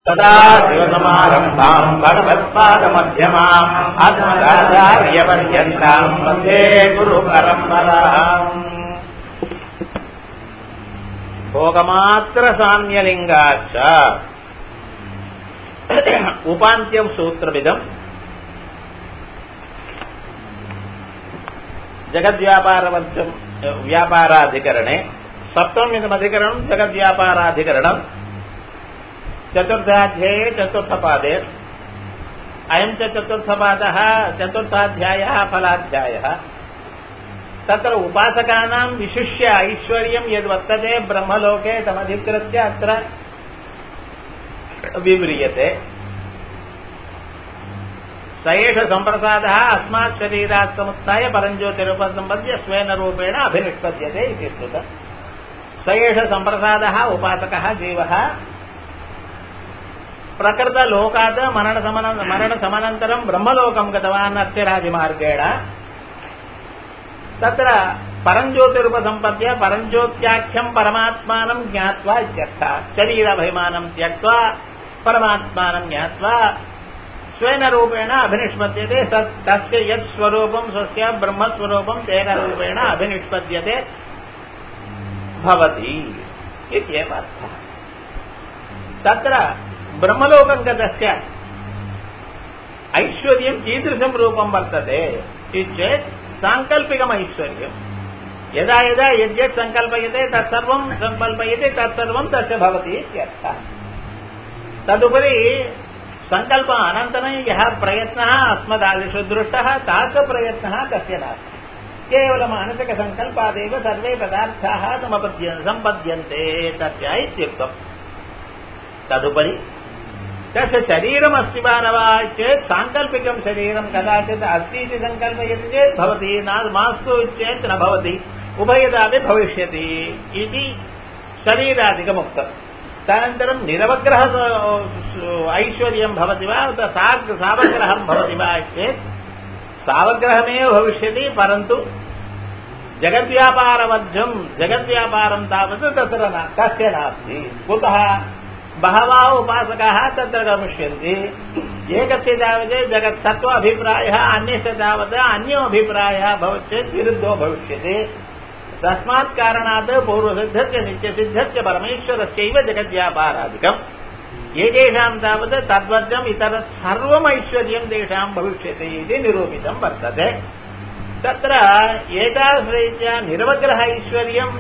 सदाशिवसमारम्भाम् भगवत्पादमध्यमाम् अस्मदाचार्यपर्यन्ताम् वन्दे गुरुपरम्पराम् भोगमात्रसाम्यलिङ्गाच्च उपान्त्यं सूत्रमिदम् जगद्व्यापारवर्जम् व्यापाराधिकरणे सप्तममिदमधिकरणम् जगद्व्यापाराधिकरणम् चतुर्थाध्याये चतुर्थपादे अयं च चतुर्थपादः चतुर्थाध्यायः फलाध्यायः तत्र उपासकानां विशिष्य ऐश्वर्यं यद्वर्तते ब्रह्मलोके तमधिकृत्य अत्र विव्रियते। स एष सम्प्रसादः अस्मात् शरीरात् समुत्थाय परञ्ज्योतिरुपसम्पद्य स्वेन रूपेण अभिनिष्पद्यते इति श्रुतम्। स एष सम्प्रसादः उपासकः जीवः प्रकृतलोकात् मरणसमनन्तरं ब्रह्मलोकं गतवान् अर्चिरादिमार्गेण। तत्र परञ्ज्योतिरुपसम्पद्य परञ्ज्योत्याख्यं परमात्मानं ज्ञात्वा इत्यर्थः। शरीराभिमानं त्यक्त्वा परमात्मानं ज्ञात्वा स्वेन रूपेण अभिनिष्पद्यते। तस्य यत् स्वरूपं स्वस्य ब्रह्मस्वरूपं तेन रूपेण अभिनिष्पद्यते भवति इत्येव अर्थः। तत्र ब्रह्मलोकं गतस्य ऐश्वर्यं कीदृशं रूपं वर्तते चेत् साङ्कल्पिकम् ऐश्वर्यम्। यदा यदा यद्यत् सङ्कल्पयते तत्सर्वं सङ्कल्पयते तत्सर्वं तस्य भवति इत्यर्थः। तदुपरि सङ्कल्प अनन्तरं यः प्रयत्नः अस्मदादिषु दृष्टः तादृशप्रयत्नः तस्य नास्ति। केवलं मानसिकसङ्कल्पादेव सर्वे पदार्थाः सम्पद्यन्ते तस्य इत्युक्तम्। तदुपरि तस्य शरीरमस्ति वा न वा चेत् साङ्कल्पिकं शरीरं कदाचित् अस्ति इति सङ्कल्पयति चेत् भवति, मास्तु चेत् न भवति, उभयदापि भविष्यति इति शरीरादिकमुक्तम्। तदनन्तरं निरवग्रह ऐश्वर्यं भवति वा उत सावग्रहं भवति वा चेत् सावग्रहमेव भविष्यति, परन्तु जगद्व्यापारवर्जं जगद्व्यापारं तावत् तत्र तस्य नास्ति। कुतः बहवः उपासकाः तत्र गमिष्यन्ति। एकस्य तावत् जगत्सत्त्व अभिप्रायः, अन्यस्य तावत् अन्यो अभिप्रायः भवति चेत् विरुद्धो भविष्यति। तस्मात् कारणात् पूर्वसिद्धस्य नित्यसिद्धस्य परमेश्वरस्यैव जगद्व्यापारादिकम्। एतेषां तावत् तद्वर्जम् इतर सर्वम् ऐश्वर्यं तेषां भविष्यति इति निरूपितं वर्तते। तत्र एतादृशरीत्या निरवग्रह ऐश्वर्यं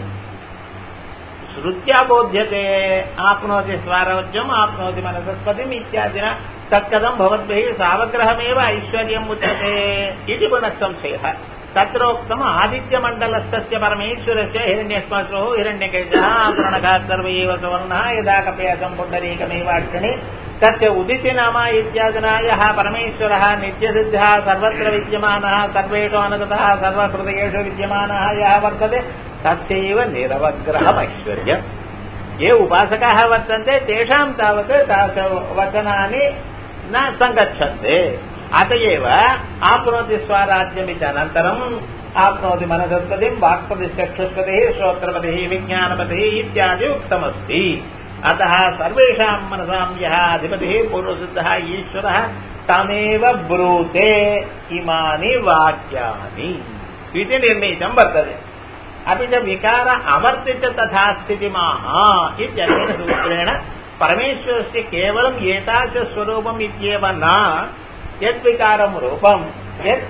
श्रुत्या बोध्यते। आप्नोति स्वारोज्यम् आप्नोति मनसस्पतिम् इत्यादिना तत्कथं भवद्भिः सावग्रहमेव ऐश्वर्यम् उच्यते इति पुनः संशयः। तत्रोक्तम् आदित्यमण्डलस्थस्य परमेश्वरस्य हिरण्यश्मश्रुः हिरण्यकेशः प्रणघः सर्व एव सुवर्णः यदा कपयसं पुण्डरीकमेवाक्षिणे तस्य उदितिनामा इत्यादिना यः परमेश्वरः नित्यसिद्धः सर्वत्र विद्यमानः सर्वेषु अनुगतः सर्वहृदयेषु विद्यमानः यः वर्तते तस्यैव निरवग्रहमैश्वर्यम्। ये उपासकाः वर्तन्ते तेषां तावत् वचनानि न सङ्गच्छन्ते। अत एव आप्नोति स्वराज्यमिति अनन्तरम् आप्नोति मनसस्पतिं वाक्पतिश्चक्षुष्पतिः श्रोत्रपतिः विज्ञानपतिः इत्यादि उक्तमस्ति। अतः सर्वेषां मनसां यः अधिपतिः पूर्वसिद्धः ईश्वरः तमेव ब्रूते इमानि वाक्यानि इति निर्णीतं वर्तते। अपि च विकार अवर्तित तथा स्थितिमाः इत्यनेन सूत्रेण परमेश्वरस्य केवलं एतादृशस्वरूपम् इत्येव न यद्विकारं रूपं यत्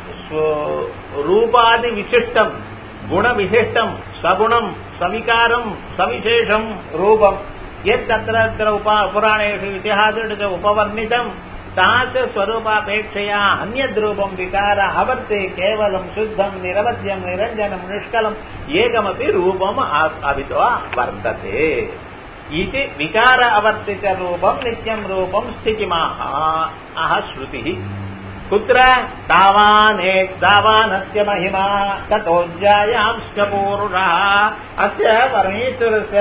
रूपादिविशिष्टं गुणविशिष्टं सगुणं सविकारं सविशेषं रूपं यत् तत्र पुराणेषु इतिहासेषु च उपवर्णितं तादृशस्वरूपापेक्षया अन्यद्रूपं विकार अवर्ते केवलं शुद्धं निरवध्यं निरञ्जनं निष्कलम् एकमपि रूपम् अभितो वर्तते इति विकार अवर्तितरूपं नित्यं रूपं स्थितिमाः श्रुतिः। कुत्र तावानस्य महिमा ततोऽज्यायांश्च पूरुषः। अस्य परमेश्वरस्य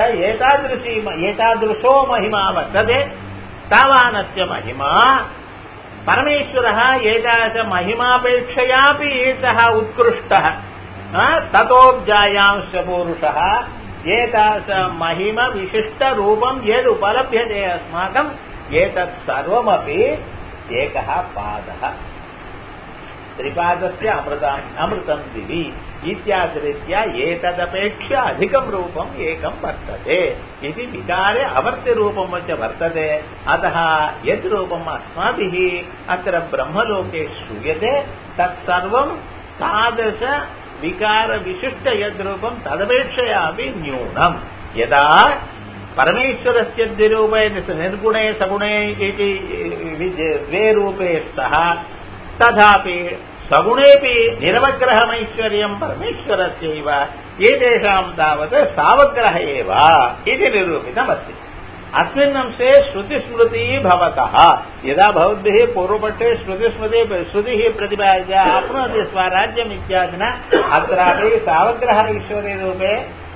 एतादृशो महिमा वर्तते। तावानस्य महिमा परमेश्वरः एतादृश महिमापेक्षयापि सः उत्कृष्टः। ततोऽब्जायांश्च पूरुषः एतादृश महिम विशिष्ट रूपं यद् उपलभ्यते अस्माकं ஏதத் சர்வமபி ஏகः பாதः त्रिपादस्य अमृतं दिवि इत्यादिरीत्या एतदपेक्ष्य अधिकं रूपम् एकं वर्तते इति विकारे अवर्त्यरूपं च वर्तते अतः यद् रूपम् अस्माभिः अत्र ब्रह्मलोके श्रूयते तत्सर्वं तादृश विकारविशिष्ट यद्रूपं तदपेक्षया अपि न्यूनम् यदा परमेश्वरस्य द्विरूपे निर्गुणे सगुणे इति द्वे रूपे स्तः तथापि सगुणेऽपि निरवग्रहमैश्वर्यम् परमेश्वरस्यैव एतेषां तावत् सावग्रह एव इति निरूपितमस्ति अस्मिन् अंशे श्रुतिस्मृती भवतः यदा भवद्भिः पूर्वपक्षे श्रुतिः प्रतिपाद्य आप्नोति स्वराज्यम् इत्यादिना अत्रापि सावग्रह ऐश्वर्यरूपे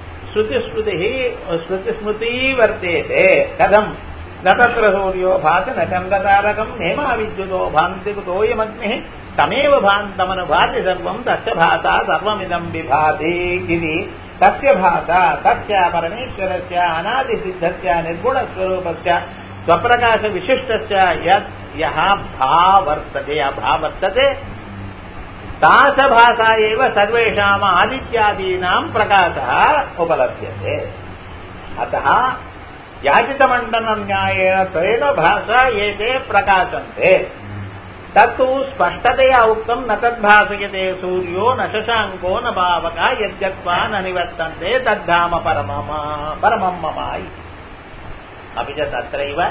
श्रुतिस्मृती वर्तेते कथम् न तत्र सूर्यो भाति न चन्द्रतारकम् नेमा विद्युतो भान्ति कुतोऽयमग्निः तमेव भान्तमनुभाति सर्वम् तस्य भासा सर्वमिदम् विभाति इति तस्य भासा तस्य परमेश्वरस्य अनादिसिद्धस्य निर्गुणस्वरूपस्य स्वप्रकाशविशिष्टस्य यः भावर्तते तास भासा एव सर्वेषाम् आदित्यादीनाम् प्रकाशः उपलभ्यते अतः याचितमण्डनं न्यायेन तेन भाषा एते प्रकाशन्ते तत्तु स्पष्टतया उक्तं न तद्भासयते सूर्यो न शशाङ्को न पावकः यद्गत्वा न निवर्तन्ते तद्धाम परमं मम अपि च तत्रैव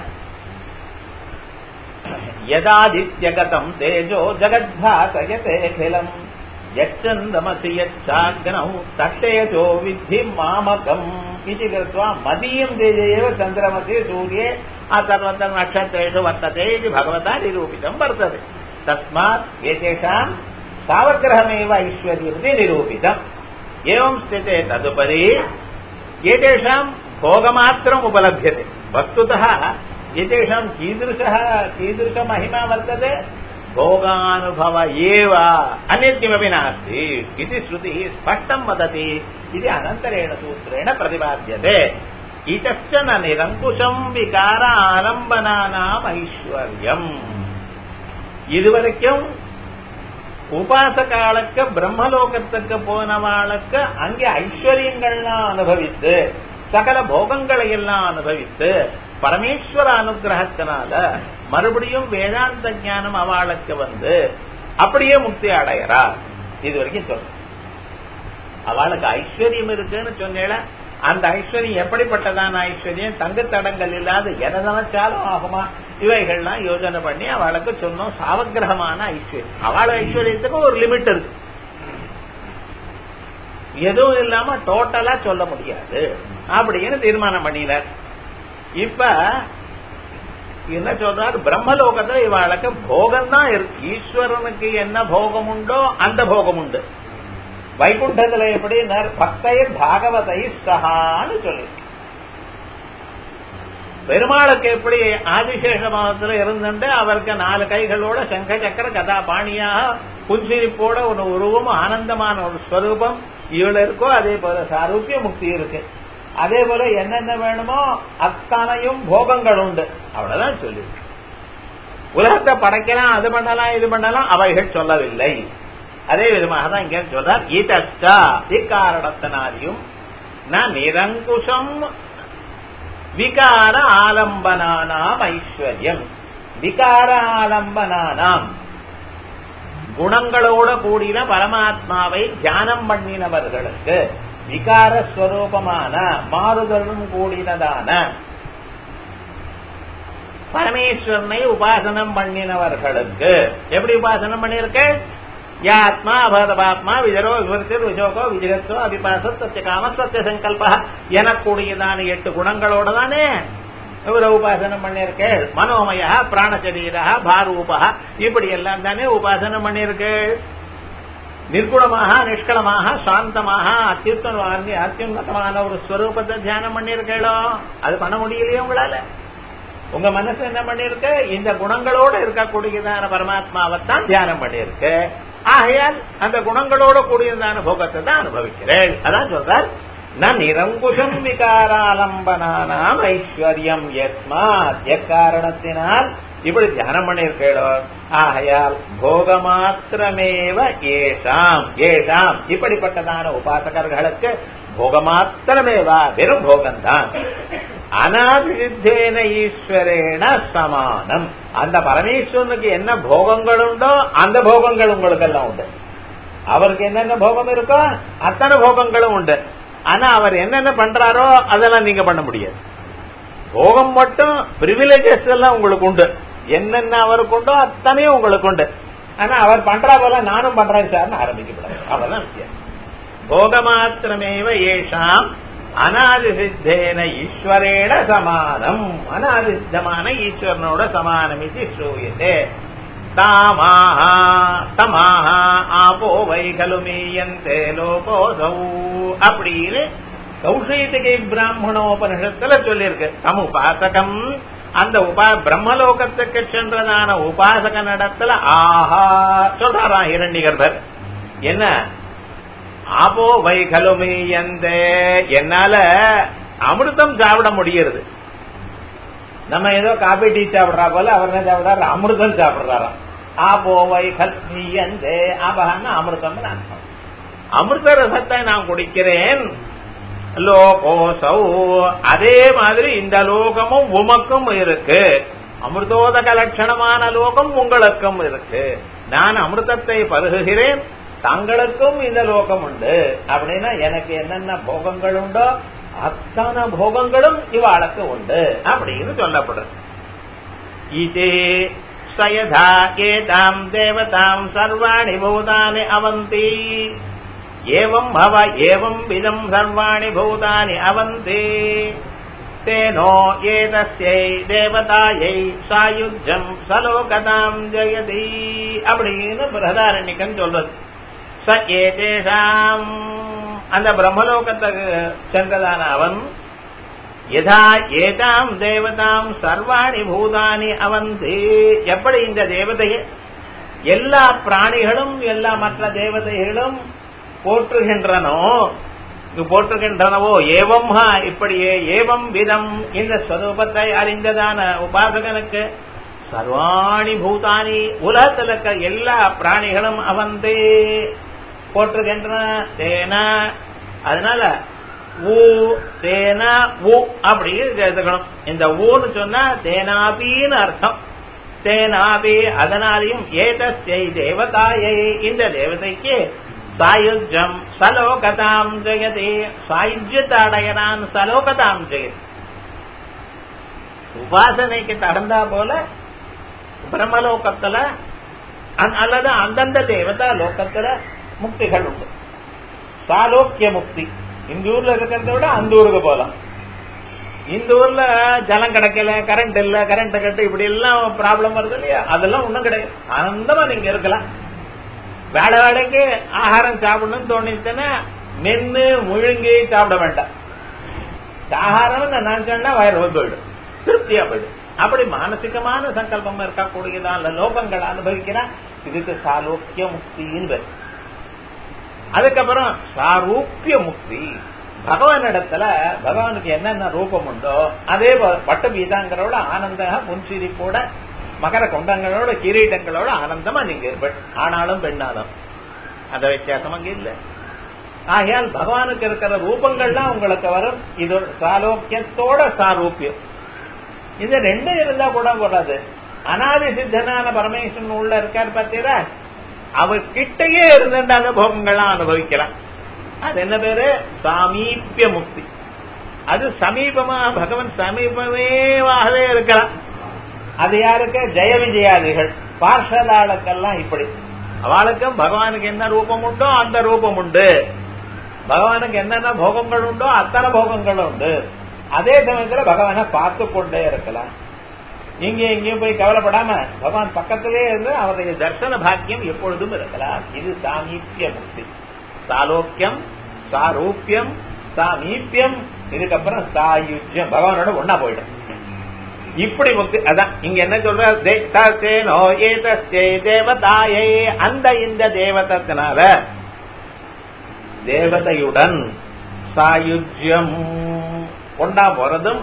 यदादित्यगतं तेजो जगद्भासयतेऽखिलम् यच्चन्दमसि यच्चाग्नौ तत्तेजो विद्धि मामकम् इति कृत्वा मदीयं तेज एव चन्द्रमसि सूर्ये सर्वत्र नक्षत्रेषु वर्तते इति भगवता निरूपितं वर्तते तस्मात् एतेषां सावग्रहमेव ऐश्वर्यमिति निरूपितम् एवं स्थिते तदुपरि एतेषां भोगमात्रम् उपलभ्यते वस्तुतः एतेषां कीदृशमहिमा वर्तते भोगानुभव एव अन्यत् किमपि नास्ति इति श्रुतिः स्पष्टं वदति इति अनन्तरेण सूत्रेण प्रतिपाद्यते इतश्च न निरङ्कुशं विकार आलम्बनानाम् ऐश्वर्यम् இதுவரைக்கும் உபாசகாளுக்கு பிரம்மலோகத்துக்கு போனவாளுக்கு அங்கே ஐஸ்வர்யங்கள்லாம் அனுபவித்து சகல போகங்களை எல்லாம் அனுபவித்து பரமேஸ்வர அனுகிரகத்தினால மறுபடியும் வேதாந்த ஞானம் அவளுக்கு வந்து அப்படியே முக்தி அடையறா இது வரைக்கும் சொல்ல அவளுக்கு ஐஸ்வர்யம் இருக்குன்னு சொன்னேல அந்த ஐஸ்வர்யம் எப்படிப்பட்டதான ஐஸ்வர்யம் தங்கு தடங்கள் இல்லாத எதை நினைச்சாலும் ஆகுமா இவைகள்லாம் யோஜனை பண்ணி அவளுக்கு சொன்னோம் சாவகிரகமான ஐஸ்வர்யம் அவள ஐஸ்வர்யத்துக்கு ஒரு லிமிட் இருக்கு எதுவும் இல்லாம டோட்டலா சொல்ல முடியாது அப்படின்னு தீர்மானம் பண்ணினார் இப்ப என்ன சொல்றார் பிரம்மலோகத்துல இவாளுக்கு போகம் தான் இருக்கு ஈஸ்வரனுக்கு என்ன போகம் உண்டோ அந்த போகம் உண்டு வைகுண்டத்துல எப்படி பக்தையர் பாகவதை சகான்னு சொல்லி பெருமாளுக்கு எப்படி ஆதிசேஷ மாதத்துல இருந்துட்டு அவருக்கு 4 கைகளோட சங்க சக்கர கதா பாணியாக புன்சிரிப்போட ஒரு உருவம் ஆனந்தமான ஒரு ஸ்வரூபம் இவள் இருக்கோ அதே போல சாரூபிய முக்தி இருக்கு அதே போல என்னென்ன வேணுமோ அத்தனையும் போகங்கள் உண்டு அவ்வளவுதான் சொல்லி உலகத்தை படைக்கலாம் அது பண்ணலாம் இது பண்ணலாம் அவைகள் சொல்லவில்லை அதே விதமாக தான் இங்க சொல்றார் ஈதஷ்டா இக்காரணத்தினாலையும் நான் நிரங்குஷம் விகார ஆலம்பனானாம் ஐஸ்வர்யம் விகார ஆலம்பனானாம் குணங்களோட கூடின பரமாத்மாவை தியானம் பண்ணினவர்களுக்கு விகாரஸ்வரூபமான மாறுதலும் கூடினதான பரமேஸ்வரனை உபாசனம் பண்ணினவர்களுக்கு எப்படி உபாசனம் பண்ணிருக்க யாத்மா அபதபாத்மா விஜரோ விவரித்தோ விஜோகோ விஜயத்தோ அபிபாச சத்திய காம சத்திய சங்கல்ப எனக்கூடியதான 8 குணங்களோட தானே இவர உபாசனம் பண்ணிருக்க மனோமய பிராணசரீரா பாரூபா இப்படி எல்லாம் தானே உபாசனம் பண்ணிருக்க நிர்குணமாக நிஷ்களமாக சாந்தமாக அத்தியுன்னதமான ஒரு ஸ்வரூபத்தை தியானம் பண்ணிருக்கோ அது பண்ண முடியலையே உங்களால உங்க மனசு என்ன பண்ணிருக்க இந்த குணங்களோட இருக்கக்கூடியதான பரமாத்மாவைத்தான் தியானம் பண்ணிருக்கு ஆகையால் அந்த குணங்களோட கூடியதான போகத்தை தான் அனுபவிக்கிறேன் அதான் சொல்றார் நிரங்குஷம் விகாராலம்பனானாம் ஐஸ்வர்யம் யஸ்மாத் எக்காரணத்தினால் இப்படி தியானம் பண்ணிருக்கோ ஆகையால் போகமாத்திரமேவ ஏஷாம் ஏஷாம் இப்படிப்பட்டதான உபாசகர்களுக்கு போகமாத்திரமேவா வெறும் போகம்தான் அநாதிசித்தேன ஈஸ்வரேன சமானம். அந்த பரமேஸ்வரனுக்கு என்ன போகங்கள் உண்டோ அந்த போகங்கள் உங்களுக்கு எல்லாம் உண்டு. அவருக்கு என்னென்ன போகம் இருக்கோ அத்தனை போகங்களும் உண்டு. ஆனா அவர் என்னென்ன பண்றாரோ அதெல்லாம் நீங்க பண்ண முடியாது. போகம் மட்டும் பிரிவிலேஜஸ் எல்லாம் உங்களுக்கு உண்டு. என்னென்ன அவருக்கு உண்டோ அத்தனையும் உங்களுக்கு உண்டு. ஆனா அவர் பண்றா போல நானும் பண்றேன் சார்னு ஆரம்பிக்கப்படாது. அவ்வளவுதான் விஷயம். போகமாத்திரமேவ ஏஷாம் அநாதிசித்தேன ஈஸ்வரேன சமானம். அநாதிசித்தமான ஈஸ்வரனோட சமானம் இது ஸ்ரூயதே. தமாஹ ஆபோ வைகலு மீயந்தே லோகோசௌ அப்படின்னு கௌஷிகை பிராமணோபனிஷத்துல சொல்லியிருக்கு. தம் உபாசகம் அந்த பிரம்மலோகத்துக்கு சென்றதான உபாசக நடத்துல ஆஹா சொல்றாராம் இரண்யகர்பர். என்ன ஆபோ வைகலு மீயந்தே, என்னால அமிர்தம் சாப்பிட முடியறது. நம்ம ஏதோ காபி டீ சாப்பிடுறா போல அவர் என்ன சாப்பிடுறாரு, அமிர்தம் சாப்பிடுறாராம். ஆபோ வைகல் மீயந்தே, ஆபகான்னு அமிர்தம் அர்த்தம். அமிர்த ரசத்தை நான் குடிக்கிறேன். லோகோசௌ, அதே மாதிரி இந்த லோகமும் உமக்கும் இருக்கு. அமிர்தோதக லட்சணமான லோகம் உங்களுக்கும் இருக்கு. நான் அமிர்தத்தை பருகுகிறேன், தங்களுக்கும் இந்த லோகம் உண்டு. அப்படின்னா எனக்கு என்னென்ன போகங்கள் உண்டோ அத்தனை போகங்களும் இவாளுக்கு உண்டு அப்படின்னு சொல்லப்படுறது. இதே சயதா ஏதாம் தேவதாம் சர்வாணி பூதானி அவந்தி ஏவம் பவ ஏவம் விதம் சர்வாணி பூதானி அவந்தி தேனோ ஏதஸ்யை தேவதாயை சாயுஜ்யம் சலோகதாம் ஜெயதி அப்படின்னு பிரதாரண்யகன் சொல்றது. ச ஏதேஷாம், அந்த பிரம்மலோகத்துக்கு சென்றதான அவன் யதா ஏதாம் தேவதாம் சர்வாணி பூதானி அவந்தி, எப்படி இந்த தேவதையை எல்லா பிராணிகளும் எல்லா மற்ற தேவதைகளும் போற்றுகின்றனவோ ஏவம் இப்படியே ஏவம் விதம் இந்த ஸ்வரூபத்தை அறிந்ததான உபாசகனுக்கு சர்வாணி பூதானி உலகத்தில் இருக்க எல்லா பிராணிகளும் அவந்தே போற்றுகின்றன. தேனா, அதனால ஊ தேனா ஊ அப்படி எழுதுக்கணும். இந்த ஊன்னு சொன்னா தேனாபின்னு அர்த்தம். தேனாபி, அதனாலையும் ஏதஸ்யை தேவதாயை, இந்த தேவதைக்கு சாயுஜ்யம் சலோகதாம் ஜெயதி, சாயுஜ்யத்தை அடையறான், சலோகதாம் ஜெயதி. உபாசனைக்கு தகுந்தா போல பிரம்மலோகத்துல அல்லது அந்தந்த தேவதா லோகத்துல முக்திகள் உண்டு. சாலோக்கிய முக்தி இந்த ஊர்ல இருக்கிறத விட அந்த ஊருக்கு போலாம். இந்த ஊர்ல ஜலம் கிடைக்கல, கரண்ட் இல்ல, கரண்ட் கட்டு, இப்படி எல்லாம் ப்ராப்ளம் வருது இல்லையா, அதெல்லாம் ஒண்ணும் கிடையாது. ஆனந்தமா நீங்க இருக்கலாம். வேலைக்கு ஆகாரம் சாப்பிடணும்னு தோணிச்சுன்னா மென்னு முழுங்கி சாப்பிட வேண்டாம். ஆகாரம் நான் சொன்னா வயிறு போயிடும், திருப்தியா போயிடும். அப்படி மானசிகமான சங்கல்பம் இருக்கக்கூடியதான் லோகங்கள் அனுபவிக்கிறா. இதுக்கு சாலோக்கிய முக்தின்னு பேர். அதுக்கப்புறம் சாரூப்பிய முக்தி, பகவான் இடத்துல பகவானுக்கு என்னென்ன ரூபம் உண்டோ அதே பட்டு பீதாங்களோட ஆனந்த புன்சிரிப்போட மகர கொண்டங்களோட கிரீடங்களோட ஆனந்தமா நீங்க இருப்ப, ஆனாலும் பெண்ணாலும் அந்த வித்தியாசம் அங்க இல்ல. ஆகையால் பகவானுக்கு இருக்கிற ரூபங்கள்லாம் உங்களுக்கு வரும். இது சாலோக்கியத்தோட சாரூப்பியம். இது ரெண்டும் இருந்தா கூட போடாது. அநாதி சித்தனான பரமேஸ்வரன் உள்ள இருக்காரு பார்த்தீரா, அவர் கிட்டையே இருந்த அனுபவங்கள்லாம் அனுபவிக்கிறான். அது என்ன பேரு, சாமீபிய முக்தி. அது சமீபமா பகவான் சமீபமேவாகவே இருக்கலாம். அது யாருக்கு, ஜெய விஜயாதிகள் பார்ஷதாளுக்கெல்லாம் இப்படி. அவளுக்கும் பகவானுக்கு என்ன ரூபம் உண்டோ அந்த ரூபம் உண்டு. பகவானுக்கு என்னென்ன போகங்கள் உண்டோ அத்தனை போகங்கள் உண்டு. அதே சமயத்துல பகவானை பார்த்து கொண்டே இருக்கலாம். இங்க எங்கேயும் போய் கவலைப்படாம பகவான் பக்கத்திலே இருந்து அவருடைய தர்சன பாக்கியம் எப்பொழுதும் இருக்கலாம். இது சாமீபிய முக்தி. சாலோக்கியம், சாரூப்பியம், சாமீபியம், இதுக்கப்புறம் சாயுஜ்யம், பகவானோட ஒன்னா போயிடும். இப்படி முக்தி. அதான் இங்க என்ன சொல்ற, தேவதாயை, அந்த இந்த தேவதத்தினால தேவதையுடன் சாயுஜ்யம் ஒண்டா போறதும்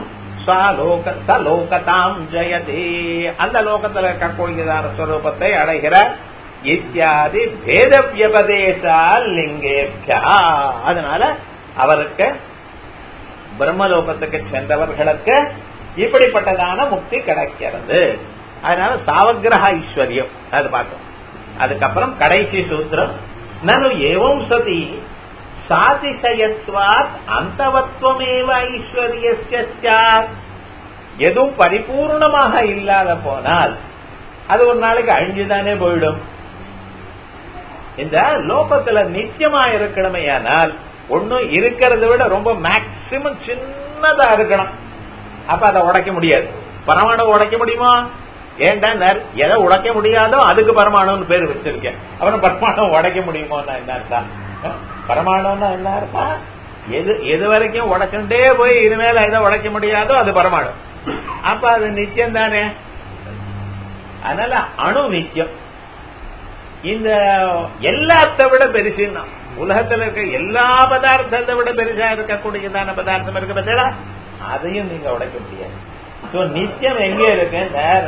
சலோகதாம் ஜெயதே அந்த லோகத்தில் இருக்கக்கூடியதான ஸ்வரூபத்தை அடைகிற இத்தியாதி பேத வியபதேசால் லிங்கேபியா. அதனால அவருக்கு பிரம்மலோகத்துக்கு சென்றவர்களுக்கு இப்படிப்பட்டதான முக்தி கிடைக்கிறது. அதனால சாவக்கிரக ஐஸ்வர்யம் அது பார்த்தோம். அதுக்கப்புறம் கடைசி சூத்திரம் நனு ஏவம் சதி சாதிசயத்வாத் அந்தவத்வமேவ ஐஸ்வர்யஸ்ய ஸ்யாத். எதுவும் பரிபூர்ணமாக இல்லாத போனால் அது ஒரு நாளைக்கு அழிஞ்சுதானே போயிடும். இந்த லோகத்துல நித்தியமா இருக்கணுமையானால் ஒன்னும் இருக்கிறத விட ரொம்ப மேக்சிமம் சின்னதா இருக்கணும். அப்ப அதை உடைக்க முடியாது. பரமாணு உடைக்க முடியுமா? ஏன்டா எதை உடைக்க முடியாதோ அதுக்கு பரமாணுன்னு பேர் வச்சிருக்கேன். அப்புறம் பரமாணு உடைக்க முடியுமோன்னா என்ன அர்த்தம்? பரமாணுன்னா என்ன அர்த்தம்? எது வரைக்கும் உடைச்சுட்டே போய் இனிமேல எதை உடைக்க முடியாதோ அது பரமாணு. அப்ப அது நித்தியம் தானே. அதனால அணு நித்தியம். இந்த எல்லாத்தை விட பெருசுன்னா உலகத்தில் இருக்க எல்லா பதார்த்தத்தை விட பெருசா இருக்கக்கூடியதான பதார்த்தம் இருக்கு பார்த்தா அதையும் நீங்க உடைக்க முடியாது. நித்தியம் எங்கே இருக்கு?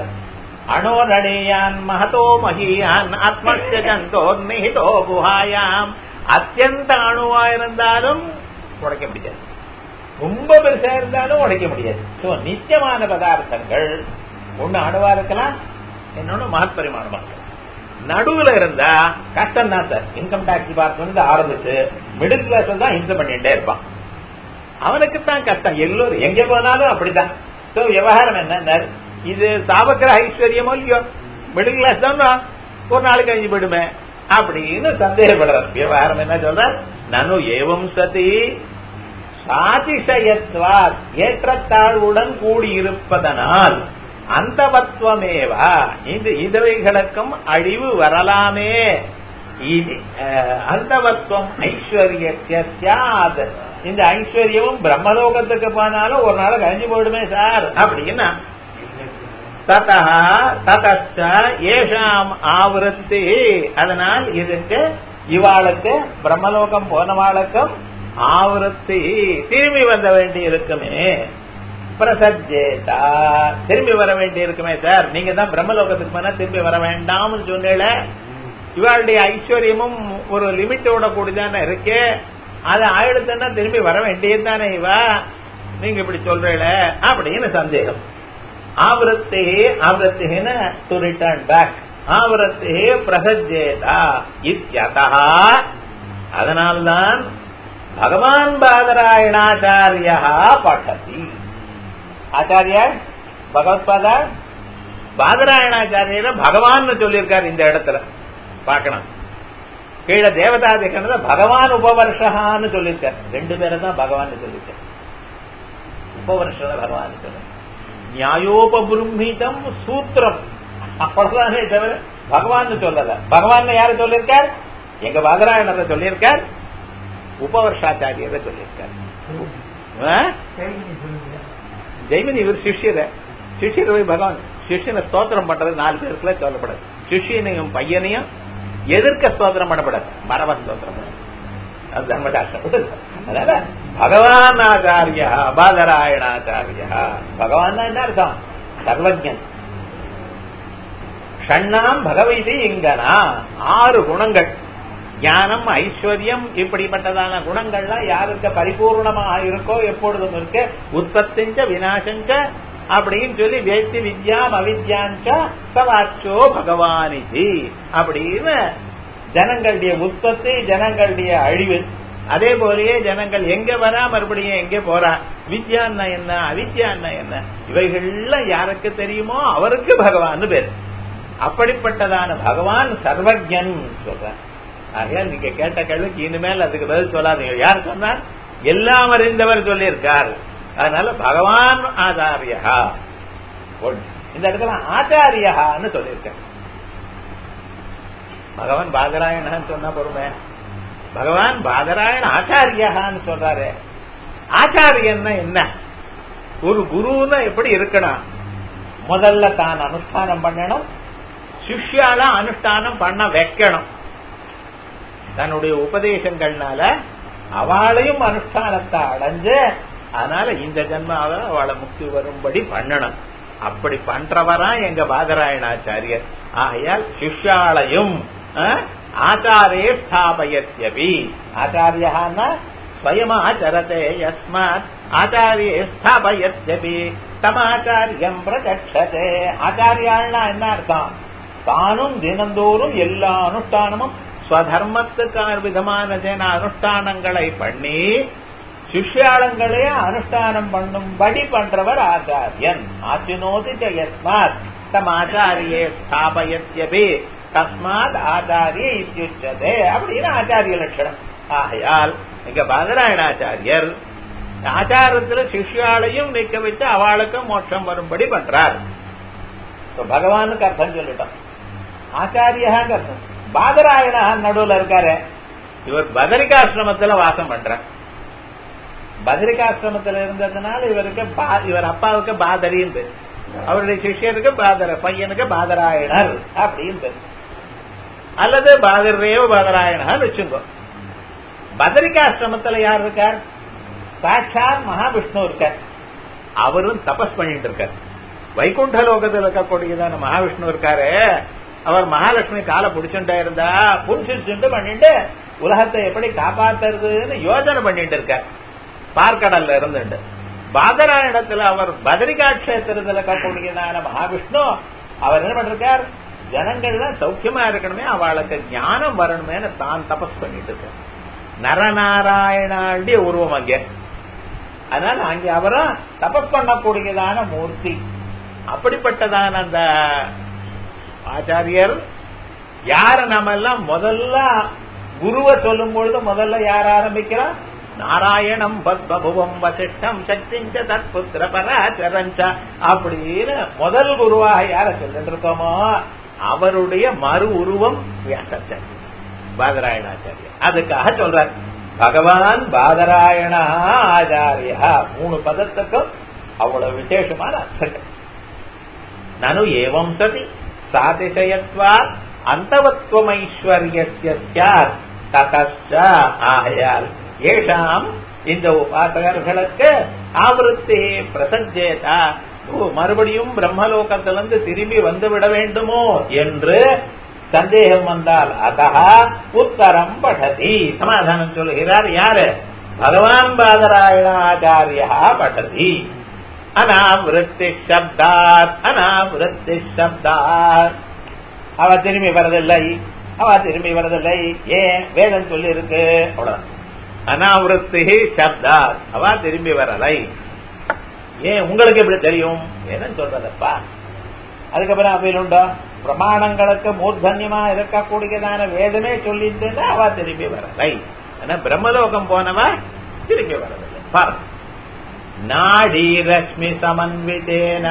அணோரணியான் மகதோ மகியான் ஆத்மோ நிஹிதோ குஹாயாம். அத்தியந்த அணுவா இருந்தாலும் உடைக்க முடியாது, ரொம்ப பெருசா இருந்தாலும் உடைக்க முடியாது. நித்தியமான பதார்த்தங்கள் ஒண்ணு அணுவா இருக்கலாம், இன்னொன்னு மகத் பரிமாணமா இருக்கலாம். நடுவுல இருந்தா கஷ்டம் தான் சார். இன்கம் டாக்ஸ் டிபார்ட்மெண்ட் ஆரம்பிச்சு மிடில் கிளாஸ் தான் ஹிம்சை பண்ணிட்டே இருப்பான். அவனுக்குத்தான் கஷ்டம். எல்லோரும் எங்க போனாலும் அப்படிதான். விவகாரம் என்ன? இது சாவக்கிர ஐஸ்வர்யமோ இல்லையோ, மிடில் கிளாஸ் தான் ஒரு நாளைக்கு அஞ்சு போயிடுமே அப்படின்னு சந்தேகப்படுற. விவகாரம் என்ன சொல்ற? நனு ஏவம் சதி சாதிசயத்வா ஏற்றத்தாழ்வுடன் கூடியிருப்பதனால் அந்தவத்வமேவா இந்த இவைகளுக்கும் அழிவு வரலாமே. அந்தவத்வம் ஐஸ்வர்யாத். இந்த ஐஸ்வர்யமும் பிரம்மலோகத்துக்கு போனாலும் ஒரு நாளுக்கு அழிஞ்சு போயிடுமே சார் அப்படின்னா ஏஷாம் ஆவருத்தி. அதனால் இதுக்கு இவாளுக்கு பிரம்மலோகம் போனவாளுக்கும் ஆவருத்தி திரும்பி வந்த வேண்டி இருக்குமே. பிரசஜேதா திரும்பி வர வேண்டி இருக்குமே சார். நீங்க தான் பிரம்மலோகத்துக்கு போனா திரும்பி வர வேண்டாம்னு சொன்னீங்கள. இவாளுடைய ஐஸ்வர்யமும் ஒரு லிமிட்டோட கூடிதானே இருக்கு. அது ஆயிடுச்சுன்னா திரும்பி வர வேண்டியது தானே இவா. நீங்க இப்படி சொல்றீங்கள அப்படின்னு சந்தேகம். ஆவரத்தே ஆவரத்தேன டு ரிட்டர்ன் பேக். ஆவரத்தே பிரசஜேதா இத்யதா. அதனால்தான் பகவான் பாதராயணாச்சாரியா பட்டதி. ஆச்சாரியார் பகவத்பாதா பாதராயணாச்சாரியர பகவான் சொல்லியிருக்காரு. இந்த இடத்துல பார்க்கணும். கீழே தேவதாதிகரண பகவான் உபவர்ஷகான்னு சொல்லியிருக்காரு. ரெண்டு பேரை தான் பகவான் சொல்லியிருக்காரு. உபவர்ஷ பகவான் சொல்ல நியாயோபபிரம்மிதம் சூத்திரம் அவ்வளவுதானே தவிர பகவான் சொல்லல. பகவான் யாரு சொல்லியிருக்கார்? எங்க பாதராயணரை சொல்லியிருக்கார், உபவர்ஷாச்சாரியரை சொல்லியிருக்கார். ஜெய்மினி இவர் சிஷ்யரை போய் பகவான் சிஷ்யனை ஸ்தோத்திரம் பண்றது 4 பேருக்குள்ள சொல்லப்படாது. சிஷ்யனையும் பையனையும் எதிர்க்க ஸ்தோத்திரம் பண்ணப்படாது, மரப ஸ்தோத்திரம். அது தர்மசாஸ்திரம். அதனால பகவான் ஆச்சாரியா பாதராயணாச்சாரியா. பகவான் என்ன அர்த்தம்? சர்வஜன். ஷண்ணாம் பகவதி இங்கனா 6 குணங்கள், ஞானம் ஐஸ்வர்யம் இப்படிப்பட்டதான குணங்கள்லாம் யாருக்கு பரிபூர்ணமாக இருக்கோ எப்பொழுதும் இருக்கு. உற்பத்திஞ்ச விநாசஞ்ச அப்படின்னு சொல்லி வேத்தி வித்யாம் அவித்யாஞ்ச சவாச்சோ பகவானிதி அப்படின்னு ஜனங்களுடைய உற்பத்தி, ஜனங்களுடைய அழிவு. அதே போலயே ஜனங்கள் எங்க வரா மறுபடியும் எங்க போறா, வித்யான்னா என்ன அவித்யான்னா என்ன, இவைகள்லாம் யாருக்கு தெரியுமோ அவருக்கு பகவான் பேர். அப்படிப்பட்டதான பகவான் சர்வஜன் சொல்ற. ஆகையால் நீங்க கேட்ட கேள்விக்கு இனிமேல் அதுக்கு பதில் சொல்லாதீங்க. யார் சொன்னார்? எல்லாம் அறிந்தவர் சொல்லியிருக்கார். அதனால பகவான் ஆச்சாரியா. இந்த இடத்துல ஆச்சாரியான்னு சொல்லியிருக்கார். பகவான் பாதராயணன் சொன்னா பொறுமை. பகவான் பாதராயண ஆச்சாரியான்னு சொல்றாரு. ஆச்சாரியன்னா என்ன? ஒரு குருன்னா எப்படி இருக்கணும்? முதல்ல தான் அனுஷ்டானம் பண்ணணும், சிஷ்யால அனுஷ்டானம் பண்ண வைக்கணும். தன்னுடைய உபதேசங்கள்னால அவளையும் அனுஷ்டானத்தை அடைஞ்சு அதனால இந்த ஜன்மாவில அவளை முக்தி வரும்படி பண்ணணும். அப்படி பண்றவரா எங்க பாதராயணாச்சாரியர். ஆகையால் சிஷ்யாளையும் ஆச்சாரே ஸ்தாபயத்யபி, ஆச்சாரியான்னா ஸ்வயமாச்சரதே யஸ்மாத் ஆச்சாரியே ஸ்தாபயத்யபி தமாச்சாரியம் பிரதட்சதே. ஆச்சாரியாள்னா என்ன அர்த்தம்? தானும் தினந்தோறும் எல்லா அனுஷ்டானமும் ஸ்வதர்மத்துக்கான விதமான அனுஷ்டானங்களை பண்ணி சிஷ்யாளங்களே அனுஷ்டானம் பண்ணும்படி பண்றவர் ஆச்சாரியன். ஆச்சினோதி யஸ்மாத் தம் ஆச்சாரியே ஸ்தாபயத்யபி தஸ்மாத் ஆச்சாரிய இத்யுச்சதே அப்படின்னு ஆச்சாரிய லட்சணம். ஆகையால் இங்க பாதராயணாச்சாரியர் ஆச்சாரத்துல சிஷ்யாளையும் நிக்க வச்சு அவளுக்கும் மோட்சம் வரும்படி பண்றார். பகவானுக்கு அர்த்தம் சொல்லிட்டோம், ஆச்சாரியாங்க அர்த்தம். பாதராயணா நடுவுல இருக்காரு, இவர் பதரிகாசிரமத்துல வாசம் பண்ற. பதரிகாசிரமத்துல இருந்ததுனால இவர் அப்பாவுக்கு பாதரின்னு பேர், அவருடைய சிஷ்யருக்கு பையனுக்கு பாதராயணர் அப்படின்னு பேர், அல்லது பாதரேவ பாதராயணர் வச்சுங்கோ. பதரிகாசிரமத்துல யார் இருக்கார்? சாட்சாத் மகாவிஷ்ணு இருக்கார். அவரும் தபஸ் பண்ணிட்டு இருக்கார். வைகுண்ட லோகத்தில் இருக்கக்கூடியதான மகாவிஷ்ணு இருக்காரு, அவர் மகாலட்சுமி காலை பிடிச்சுட்டா இருந்தா புரிச்சுட்டு பண்ணிட்டு உலகத்தை எப்படி காப்பாத்துறதுன்னு யோசனை பண்ணிட்டு இருக்கார் பார்க்கடல்ல இருந்துட்டு. பாதராயணத்துல அவர் பதரிகா கஷேத்திரத்தில் இருக்கக்கூடியதான மகாவிஷ்ணு அவர் என்ன பண்றார்? ஜனங்கள்லாம் சௌக்கியமா இருக்கணுமே, அவளுக்கு ஞானம் வரணுமேனு தான் தபஸ் பண்ணிட்டு இருக்கார். நரநாராயணாண்டிய உருவம் அங்கே. அதனால அங்கே அவரும் தபஸ் பண்ணக்கூடியதான மூர்த்தி. அப்படிப்பட்டதான அந்த ஆச்சாரியர் யார நம்ம எல்லாம் முதல்ல குருவை சொல்லும் பொழுது முதல்ல யார் ஆரம்பிக்கிறா? நாராயணம் பத்மபுவம் வசிஷ்டம் சக்திஞ்ச தத்புத்திர பராச்சரஞ்ச அப்படின்னு முதல் குருவாக யார சொல்லிட்டு இருக்கோமோ அவருடைய மறு உருவம் வியாசாச்சாரியர் பாதராயணாச்சாரியர். அதுக்காக சொல்றார் பகவான் பாதராயணா ஆச்சாரியா. 3 பதத்துக்கும் அவ்வளவு விசேஷமான அர்த்தங்கள். நனு ஏவம் சதி சாதிசயத்வா அந்தவத்வமைஸ்வர்யஸ்ய ஸ்யாத் ததஸ்ச. ஆகையால் ஏஷாம் இந்த உபாசகர்களுக்கு ஆவருத்தி பிரசஞ்சேதா, மறுபடியும் பிரம்மலோகத்திலிருந்து திரும்பி வந்து விட வேண்டுமோ என்று சந்தேகம் வந்தால் அதஹ உத்தரம் படதி, சமாதானம் சொல்லுகிறார். யாரு? பகவான் பாதராயணாச்சாரியா படதி. அனாவிருத்தி சப்தாத், அனாவிருத்தி சப்தாத். அவ திரும்பி வரதில்லை, அவ திரும்பி வரதில்லை. ஏன்? வேதம் சொல்லி இருக்கு, அவ்வளவுதான். அனாவிருத்தி சப்தாத், அவ திரும்பி வரலை. ஏன் உங்களுக்கு எப்படி தெரியும்? வேதம் சொல்றதப்பா. அதுக்கப்புறம் அப்படி உண்டோ? பிரமாணங்களுக்கு மூர்தன்யமா இருக்கக்கூடியதான வேதமே சொல்லிட்டு அவ திரும்பி வரலை. ஆனா பிரம்மலோகம் போனவ திரும்பி வரவில்லை. பாருங்க, நாடி ரஷ்மி சமன்விதேன,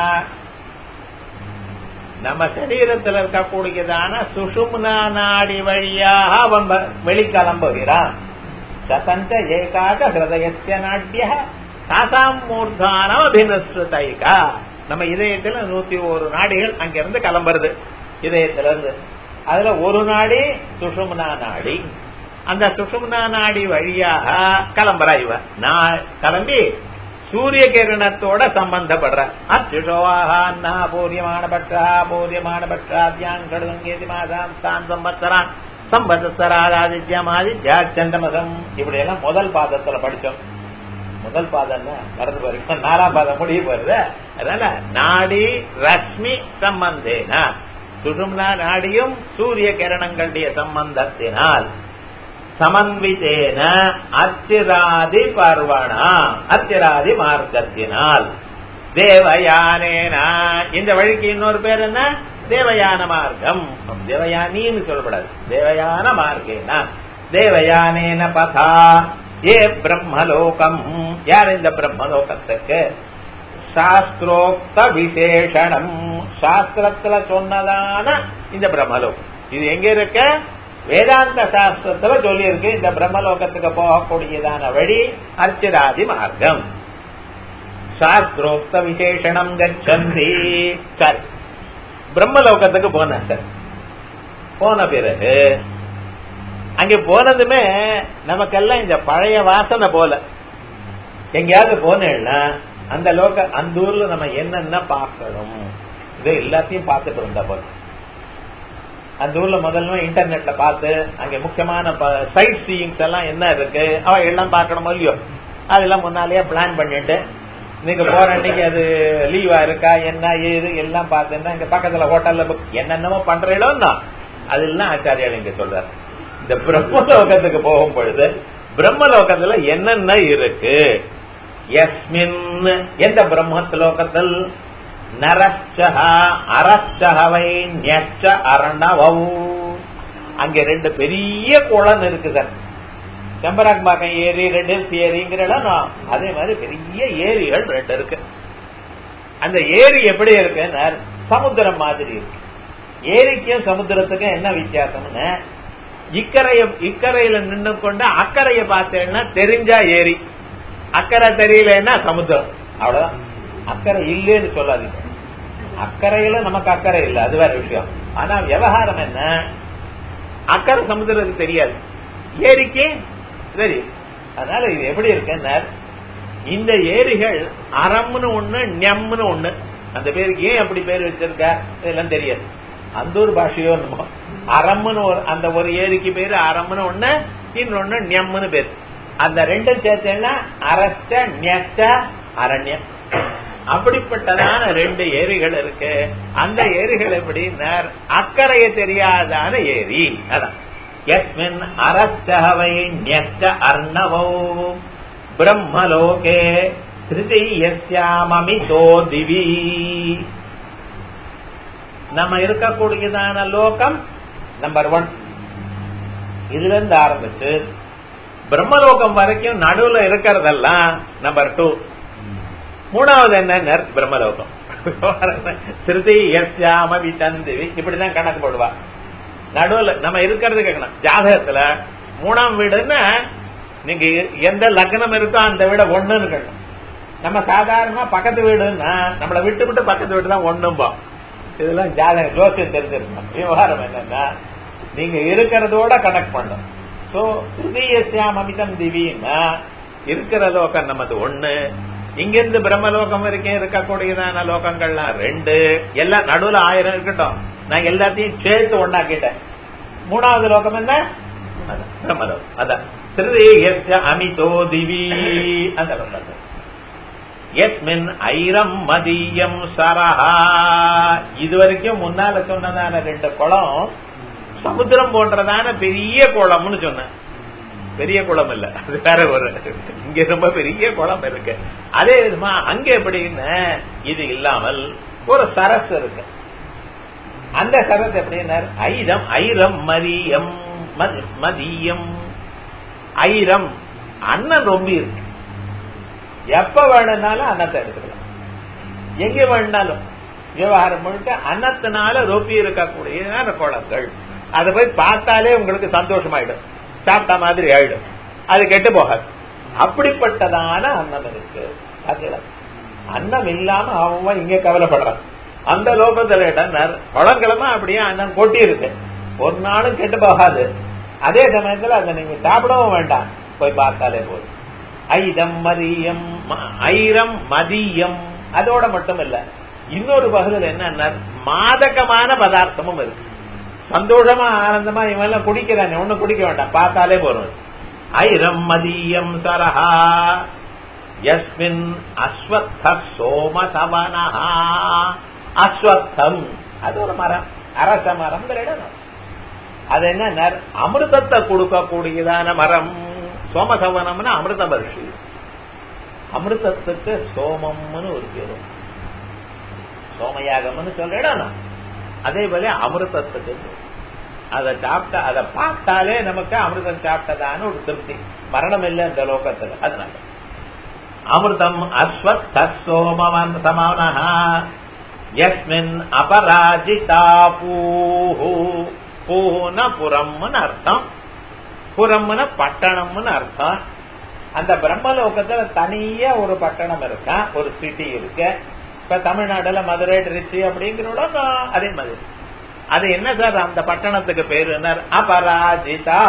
நம்ம சரீரத்தில் இருக்கக்கூடியதான சுஷும்னா நாடி வழியாக அவன் வெளிக்கிளம்புகிறான். சதஞ்ச ஏகாக ஹிருதயஸ்ய நாட்ய தாசாம் மூர்தானம் அபிநஸ்ருதைகா. நம்ம இதயத்துல 101 நாடிகள் அங்கிருந்து கிளம்புறது இதயத்திலிருந்து. அதுல ஒரு நாடி சுஷும்னா நாடி. அந்த சுஷும்னா நாடி வழியாக கிளம்புறா இவ. கிளம்பி சூரிய கிரணத்தோட சம்பந்தப்படுற. அச்சுஷோவாஹா பூரியமான பற்றா பூரியமான பற்றாத்யாங்கேதி மாதாம் தான் சம்பத்சரான் சம்பத்சராதித்யம் ஆதித்யா சந்தமசம். இப்படி எல்லாம் முதல் பாதத்துல படிச்சோம். முதல் பாதம் மறந்து போயிருக்க, 4ஆம் பாதம் முடிய போயிருது. அதனால நாடி ரஷ்மி சம்பந்தேன, சுஷும்னா நாடியும் சூரிய கிரணங்களுடைய சம்பந்தத்தினால், சமன்விதேன அத்திராதி பர்வணா, அத்திராதி மார்க்கத்தினால், தேவயானேன, இந்த வழிக்கு இன்னொரு பேர் என்ன? தேவயான மார்க்கம். தேவயானின்னு சொல்லப்படாது, தேவயான மார்க்கேன. தேவயானேன பதா ஏ பிரம்மலோகம், யார் இந்த பிரம்மலோகத்துக்கு? சாஸ்திரோக்த விசேஷணம், சாஸ்திரத்துல சொன்னதான இந்த பிரம்மலோகம். இது எங்க இருக்க? வேதாந்த சாஸ்திரத்துல சொல்லி இருக்கு. இந்த பிரம்மலோகத்துக்கு போகக்கூடியதான வழி அர்ச்சிராதி மார்க்கம். சாஸ்திரோக்த விசேஷணம் கச்சந்தி. சரி, பிரம்மலோகத்துக்கு போன சார், போன பிறகு அங்க போனதுமே நமக்கெல்லாம் இந்த பழைய வாசனை போல. எங்கேயாவது போனேன்னா அந்த ஊர்ல நம்ம என்னென்ன பார்க்கணும் இது எல்லாத்தையும் பார்த்துட்டு இருந்தா போல. அந்த ஊர்ல முதல்ல இன்டர்நெட்ல பார்த்து அங்க முக்கியமான சைட் சீயிங்ஸ் எல்லாம் என்ன இருக்கு எல்லாம் பார்க்கணுமோ இல்லையோ, அதெல்லாம் முன்னாலேயே பிளான் பண்ணிட்டு நீங்க போற அன்னைக்கு அது லீவா இருக்கா என்ன ஏது எல்லாம் பார்த்துன்னா இங்க பக்கத்துல ஹோட்டல்ல என்னென்னமோ பண்றீங்களோ தான் அதெல்லாம் ஆச்சாரியால் இங்க சொல்றாரு. இந்த பிரம்மலோகத்துக்கு போகும் பொழுது பிரம்மலோகத்துல என்னென்ன இருக்கு, யஸ்மின் எந்த பிரம்மலோகத்தில் நரச்சஹ அரச்சஹவை ஞச்ச அர்ணவௌ அங்க 2 பெரிய குளம் இருக்கு சார். செம்பராம்பாக்கம் ஏரி, ரெட் ஹில்ஸ் ஏரிங்கிற அதே மாதிரி பெரிய ஏரிகள் 2 இருக்கு. அந்த ஏரி எப்படி இருக்குன்னு சமுத்திரம் மாதிரி இருக்கு. ஏரிக்கும் சமுத்திரத்துக்கும் என்ன வித்தியாசம்னு, இக்கரையில நின்று கொண்டு அக்கறைய பார்த்தேன்னா தெரிஞ்சா ஏரி, அக்கறை தெரியலன்னா சமுத்திரம். அவ்வளவுதான். அக்கறை இல்லேன்னு சொல்லாதீங்க. அக்கறையில நமக்கு அக்கறை இல்லை, அது வேற விஷயம். ஆனா விவகாரம் என்ன, அக்கறை சமுத்திரத்துக்கு தெரியாது, ஏரிக்கு தெரியும். அதனால இது எப்படி இருக்குன்னா, இந்த ஏரிகள் அறம்னு ஒண்ணு ஞம்னு ஒண்ணு. அந்த பேருக்கு ஏன் அப்படி பேர் வச்சிருக்க இதெல்லாம் தெரியாது. அந்த ஒரு பாஷையோ அறம்னு அந்த ஒரு ஏரிக்கு பேரு அறம்னு ஒண்ணு, இன்னொன்னு ஞம்னு பேரு. அந்த 2 சேர்த்தேன்னா அரச ஞச்ச அரண்யம். அப்படிப்பட்டதான 2 ஏரிகள் இருக்கு. அந்த ஏரிகள் எப்படின்னா அக்கறைய தெரியாதான ஏரி. அதான் யஸ்மின் அரச்சஹவை ஞச்ச அர்ணவோ பிரம்மலோகே திருதியஸ்யாமமிதோ திவி. நம்ம இருக்கக்கூடியதான லோகம் நம்பர் 1. இதுல இருந்து ஆரம்பிச்சு பிரம்மலோகம் வரைக்கும் நடுவுல இருக்கிறதெல்லாம் நம்பர் 2. 3வது என்ன பிரம்மலோகம். திருதியஸ்யாமமிதந்திவி இப்படிதான் கணக்கு போடுவா. நடுவுல நம்ம இருக்கிறது கேட்கணும். ஜாதகத்துல 3ஆம் வீடுன்னா நீங்க எந்த லக்னம் இருக்கோ அந்த வீட 1ன்னு இருக்கணும். நம்ம சாதாரணமா பக்கத்து வீடுன்னா நம்மளை விட்டு விட்டு பக்கத்து வீடு தான் 1ம்போம். இதெல்லாம் ஜாதகம் ஜோசியம் தெரிஞ்சிருக்கணும். விவகாரம் என்னன்னா நீங்க இருக்கிறதோட கனெக்ட் பண்ணும். சோ திருதியஸ்யாமமிதம் திவின்னா இருக்கிற லோகம் நமது 1, இங்கிருந்து பிரம்மலோகம் வரைக்கும் இருக்கக்கூடியதான லோகங்கள்லாம் 2, எல்லாம் நடுவுல 1000 இருக்கட்டும். நான் எல்லாத்தையும் சேர்த்து ஒண்ணாக்கிட்டேன். 3வது லோகம் என்ன பிரம்மலோகம். அதான் திருதியஸ்யாமிதோ திவி. அந்த லோகம் யஸ்மின் ஐரம் மதியம் சரஹா. இதுவரைக்கும் முன்னால சொன்னதான 2 குளம் சமுத்திரம் போன்றதான பெரிய குளம்னு சொன்னேன். பெரிய குளம் இல்ல, அது வேற ஒரு. இங்க ரொம்ப பெரிய குளம் இருக்கு. அதே விதமா அங்க எப்படின்னு இது இல்லாமல் ஒரு சரஸ் இருக்கு. அந்த சரஸ் எப்படின்னா ஐரம் ஐரம் மதியம் மதியம் ஐரம் அண்ணன் ரொம்ப இருக்கு. எப்ப வேணும்னாலும் அன்னத்தை எடுத்துக்கலாம், எங்க வேணும்னாலும். விவகாரம் முழுக்க அன்னத்தினால ரொப்பி இருக்கக்கூடிய குளங்கள். அதை போய் பார்த்தாலே உங்களுக்கு சந்தோஷமாயிடும், சாப்பிட்ட மாதிரி ஆயிடும், அது கெட்டு போகாது. அப்படிப்பட்டதான அன்னம் இருக்கு. அன்னம் இல்லாம அவன் இங்க கவலைப்படுறான். அந்த லோகத்துல குளங்கிழமை அப்படியே அன்னம் கொட்டி இருக்கு, ஒரு நாளும் கெட்டு போகாது. அதே சமயத்துல அதை நீங்க சாப்பிடவும் வேண்டாம், போய் பார்த்தாலே போதும். ஐரம் மதியம் ஐரம் மதியம். அதோட மட்டும் இல்ல, இன்னொரு பகுதியில் என்ன மாதகமான பதார்த்தமும் இருக்கு. சந்தோஷமா ஆனந்தமா இவெல்லாம் குடிக்கிறானே, ஒண்ணு குடிக்க வேண்டாம், பார்த்தாலே போறோம். ஐரம் மதியம் சரஹா யஸ்மின் அஸ்வத்த சோமசவனஹா. அஸ்வத்தம் அது ஒரு மரம், அரச மரம். அது என்ன அமிர்தத்தை கொடுக்கக்கூடியதான மரம். சோமசவனம்னா அமிர்த பரிசு. அமிர்தத்துக்கு சோமம்னு ஒரு பேரு, சோமயாகம்னு சொல்றேன். அதே போல அமிர்தத்துக்கு அதை சாப்பிட்டா, அதை பார்த்தாலே நமக்கு அமிர்தம் சாப்பிட்டதான ஒரு திருப்தி. மரணம் இல்லை இந்த லோகத்துல. அதனால அமிர்தம் அஸ்வத்த சோமவன் சமானஹா யஸ்மின் அபராஜிதா பூஹு. பூஹுன புறம்னு அர்த்தம், புறம்னு பட்டணம்னு அர்த்தம். அந்த பிரம்மலோகத்துல தனியா ஒரு பட்டணம் இருக்கா, ஒரு சிட்டி இருக்கு. இப்ப தமிழ்நாடுல மதுரை, திருச்சி அப்படிங்கிறோட அதே மாதிரி அது என்ன சார் அந்த பட்டணத்துக்கு பேரு? அபராஜிதா.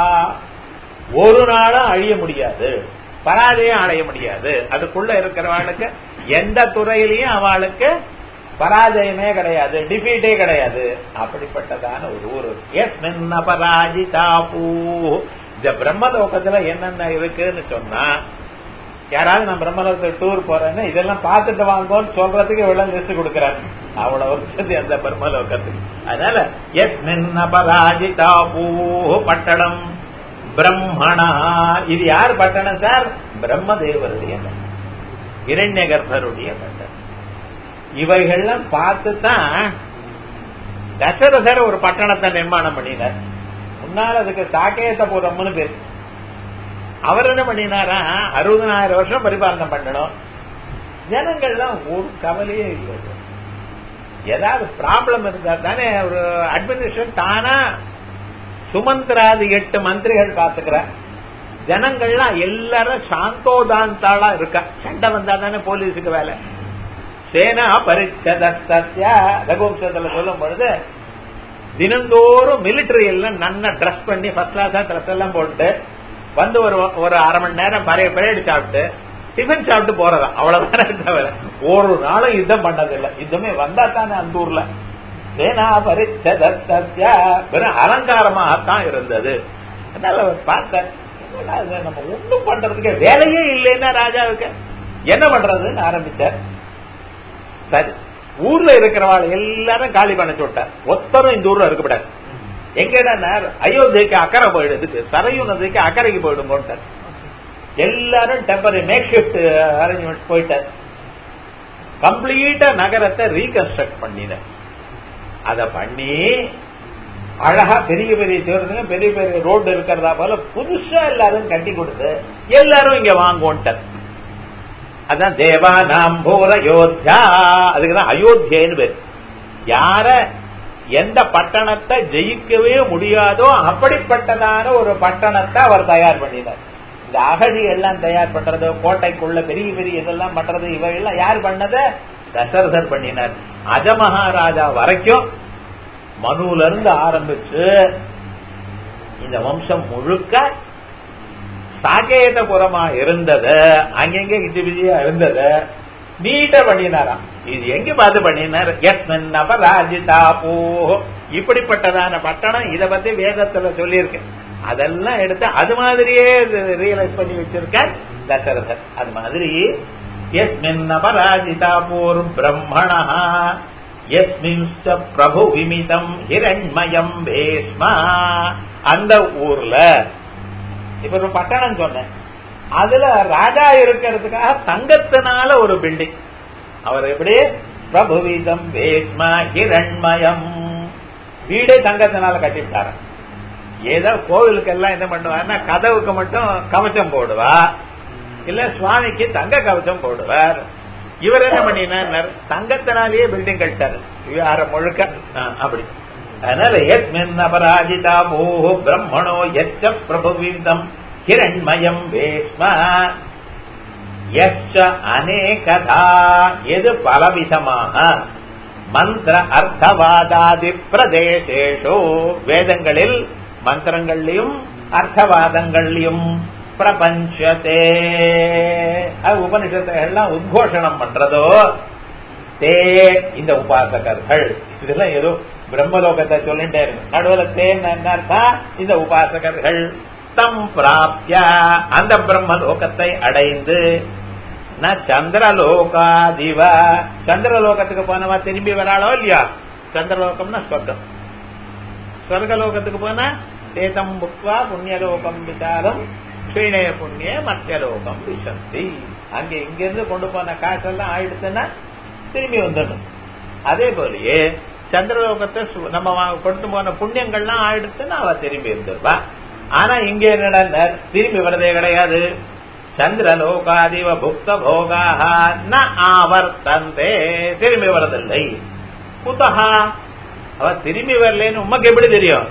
ஒரு நாளும் அழிய முடியாது, பராஜயம் அடைய முடியாது. அதுக்குள்ள இருக்கிறவளுக்கு எந்த துறையிலையும் அவளுக்கு பராஜயமே கிடையாது, டிஃபீட்டே கிடையாது. அப்படிப்பட்டதான ஒரு ஊர். எஸ்மின் அபராஜிதா பூ. இந்த பிரம்மலோகத்துல என்னென்ன இருக்குன்னு சொன்னா, யாராவது நான் பிரம்மலோகத்துக்கு டூர் போறேன்னு இதெல்லாம் பார்த்துட்டு வாங்கன்னு சொல்றதுக்கு இவ்வளவு லிஸ்ட் கொடுக்கறாங்க. அவ்வளவு அந்த பிரம்மலோகத்துக்கு. அதனால எஸ்மின் அபராஜிதா பூ பட்டணம் பிரம்மணா. இது யார் பட்டணம் சார்? பிரம்மதேவருடைய பட்டணம், இரண்ய கர்ப்பருடைய பட்டணம். இவைகள்லாம் பார்த்துதான் தசரதர் ஒரு பட்டணத்தை நிர்மாணம் பண்ணினார். முன்னால் அதுக்கு சாகேதபுரம்னு பேரு. அவர் என்ன பண்ணினாரா, 60,000 வருஷம் பரிபாலனம் பண்ணணும். ஜனங்கள்லாம் ஒரு கவலையே இல்லை. ஏதாவது ப்ராப்ளம் இருந்தா தானே ஒரு அட்மினிஸ்ட்ரேஷன் தானா சுமந்திராதி 8 மந்திரிகள் பாத்துக்கிறார். ஜனங்கள்லாம் எல்லாரும் சாந்தோதாந்தாளா இருக்கா. சண்டை வந்தா தானே போலீஸுக்கு வேலை. சேனா பரிச்சதஸ்ய ரகுவம்சத்துல சொல்லும் பொழுது தினந்தோறும் மிலிட்டரி எல்லாம் நல்லா ட்ரெஸ் பண்ணி ஃபர்ஸ்ட் கிளாஸா ட்ரெஸ் எல்லாம் போட்டு வந்து ஒரு அரை மணி நேரம் பரேடு சாப்பிட்டு டிஃபன் சாப்பிட்டு போறதா, அவ்வளவுதான் தவிர ஒரு நாளும் யுத்தம் பண்ணதில்லை. யுத்தமே வந்தா தானே அந்த ஊர்ல. சேனா பரிச்சதஸ்ய வெறும் அலங்காரமாகத்தான் இருந்தது. அதனால அவர் பார்த்தார், நம்ம ஒண்ணும் பண்றதுக்கு வேலையே இல்லைன்னா ராஜாவுக்கு என்ன பண்றதுன்னு ஆரம்பிச்சார். சரி, ஊர்ல இருக்கிறவாள் எல்லாரும் காலி பண்ண சொல்லிட்டார். ஒத்தரும் இந்த ஊர்ல இருக்கப்படாது. எங்கடா அயோத்தியக்கு அக்கறை போயிடுது, சரையு நதிக்கு அக்கறைக்கு போயிடும். எல்லாரும் டெம்பரரி மேக் ஷிஃப்ட் அரேஞ்ச்மெண்ட் போயிட்டார். கம்ப்ளீட்டா நகரத்தை ரீகன்ஸ்ட்ரக்ட் பண்ணின. அத பண்ணி அழகா பெரிய பெரிய தேர்தலுங்க, பெரிய பெரிய ரோடு இருக்கிறதா போல புதுசா எல்லாரும் கட்டி கொடுத்து எல்லாரும் இங்க வாங்குவோன்ட்டார். அதான் தேவானாம்பூர அயோத்தியா. அதுக்குதான் அயோத்தியன்னு பேரு. யார எந்த பட்டணத்தை ஜெயிக்கவே முடியாதோ அப்படிப்பட்டதான ஒரு பட்டணத்தை அவர் தயார் பண்ணினார். இந்த அகழி எல்லாம் தயார் பண்றது, கோட்டைக்குள்ள பெரிய பெரிய இதெல்லாம் பண்றது, இவையெல்லாம் யார் பண்ணது? தசரதர் பண்ணினார். அஜமகாராஜா வரைக்கும் மனுல இருந்து ஆரம்பிச்சு இந்த வம்சம் முழுக்க சாகேதபுரமா இருந்தது. அங்கெங்க இது விதியா இருந்தது, நீட்ட பண்ணினாராம். இது எங்க பார்த்து பண்ணினார்? யஸ்மின் அபராஜிதா பூ. இப்படிப்பட்டதான பட்டணம். இத பத்தி வேதத்துல சொல்லியிருக்கு. அதெல்லாம் எடுத்து அது மாதிரியே ரியலைஸ் பண்ணி வச்சிருக்க தசரதர். அது மாதிரி யஸ்மின் அபராஜிதா பூர் பிரம்மணா யஸ்மின் பிரபு விமிதம் ஹிரண்மயம் பேஸ்மா. அந்த ஊர்ல இப்ப ஒரு பட்டணம் சொன்னேன், அதுல ராஜா இருக்கிறதுக்காக தங்கத்தினால ஒரு பில்டிங். அவர் எப்படி? பிரபுவிதம் பேஸ்மா ஹிரண்மயம். வீடே தங்கத்தினால கட்டிவிட்டாரு. ஏதோ கோவிலுக்கு எல்லாம் என்ன பண்ணுவாருன்னா கதவுக்கு மட்டும் கவச்சம் போடுவா, இல்ல சுவாமிக்கு தங்க கவச்சம் போடுவார். இவர் என்ன பண்ணினார்? தங்கத்தினாலேயே பில்டிங் கட்டாரு விவகாரம் முழுக்க. அப்படி. அதனால யஸ்மின் அபராஜிதா பூஹு பிரம்மணோ யச்ச பிரபுவிதம் ஹிரண்மயம் பேஸ்மா யச்ச அநேகதா. எது பலவிதமாக மந்திர அர்த்தவாதாதி பிரதேசேஷு, வேதங்களில் மந்திரங்கள்லயும் அர்த்தவாதங்கள்லயும் பிரபஞ்சத்தே உபனிஷத்துகள்லாம் உத்கோஷணம் பண்றதோ தே இந்த உபாசகர்கள். இதெல்லாம் ஏதோ பிரம்மலோகத்தை சொல்லிட்டே இருக்கு. நடுவில் தேன் என்ன அர்த்தம்? இந்த உபாசகர்கள் தம் பிராப்திய அந்த பிரம்மலோகத்தை அடைந்து ந சந்திரலோகாதிவ. சந்திரலோகத்துக்கு போனவா திரும்பி வராளோ இல்லையா? சந்திரலோகம்னா சொர்க்கம். சொர்க்கலோகத்துக்கு போனா தேதம் புக்வா புண்ணியலோகம் விசாரம் ஸ்ரீனய புண்ணிய மத்தியலோகம் விசந்தி. அங்க இங்கிருந்து கொண்டு போன காசெல்லாம் ஆயிடுச்சுன்னா திரும்பி வந்துடும். அதே போலயே சந்திரலோகத்தை நம்ம கொண்டு போன புண்ணியங்கள்லாம் ஆயிடுச்சுன்னா அவ திரும்பி வந்துருவா. ஆனா இங்க என்னடா திரும்பி வரதே கிடையாது. சந்திரலோகாதிவ புக்த போகாக ந ஆவர்த்தந்தே, திரும்பி வரதில்லை. குதஹா அவ திரும்பி வரலன்னு உமக்கு எப்படி தெரியும்?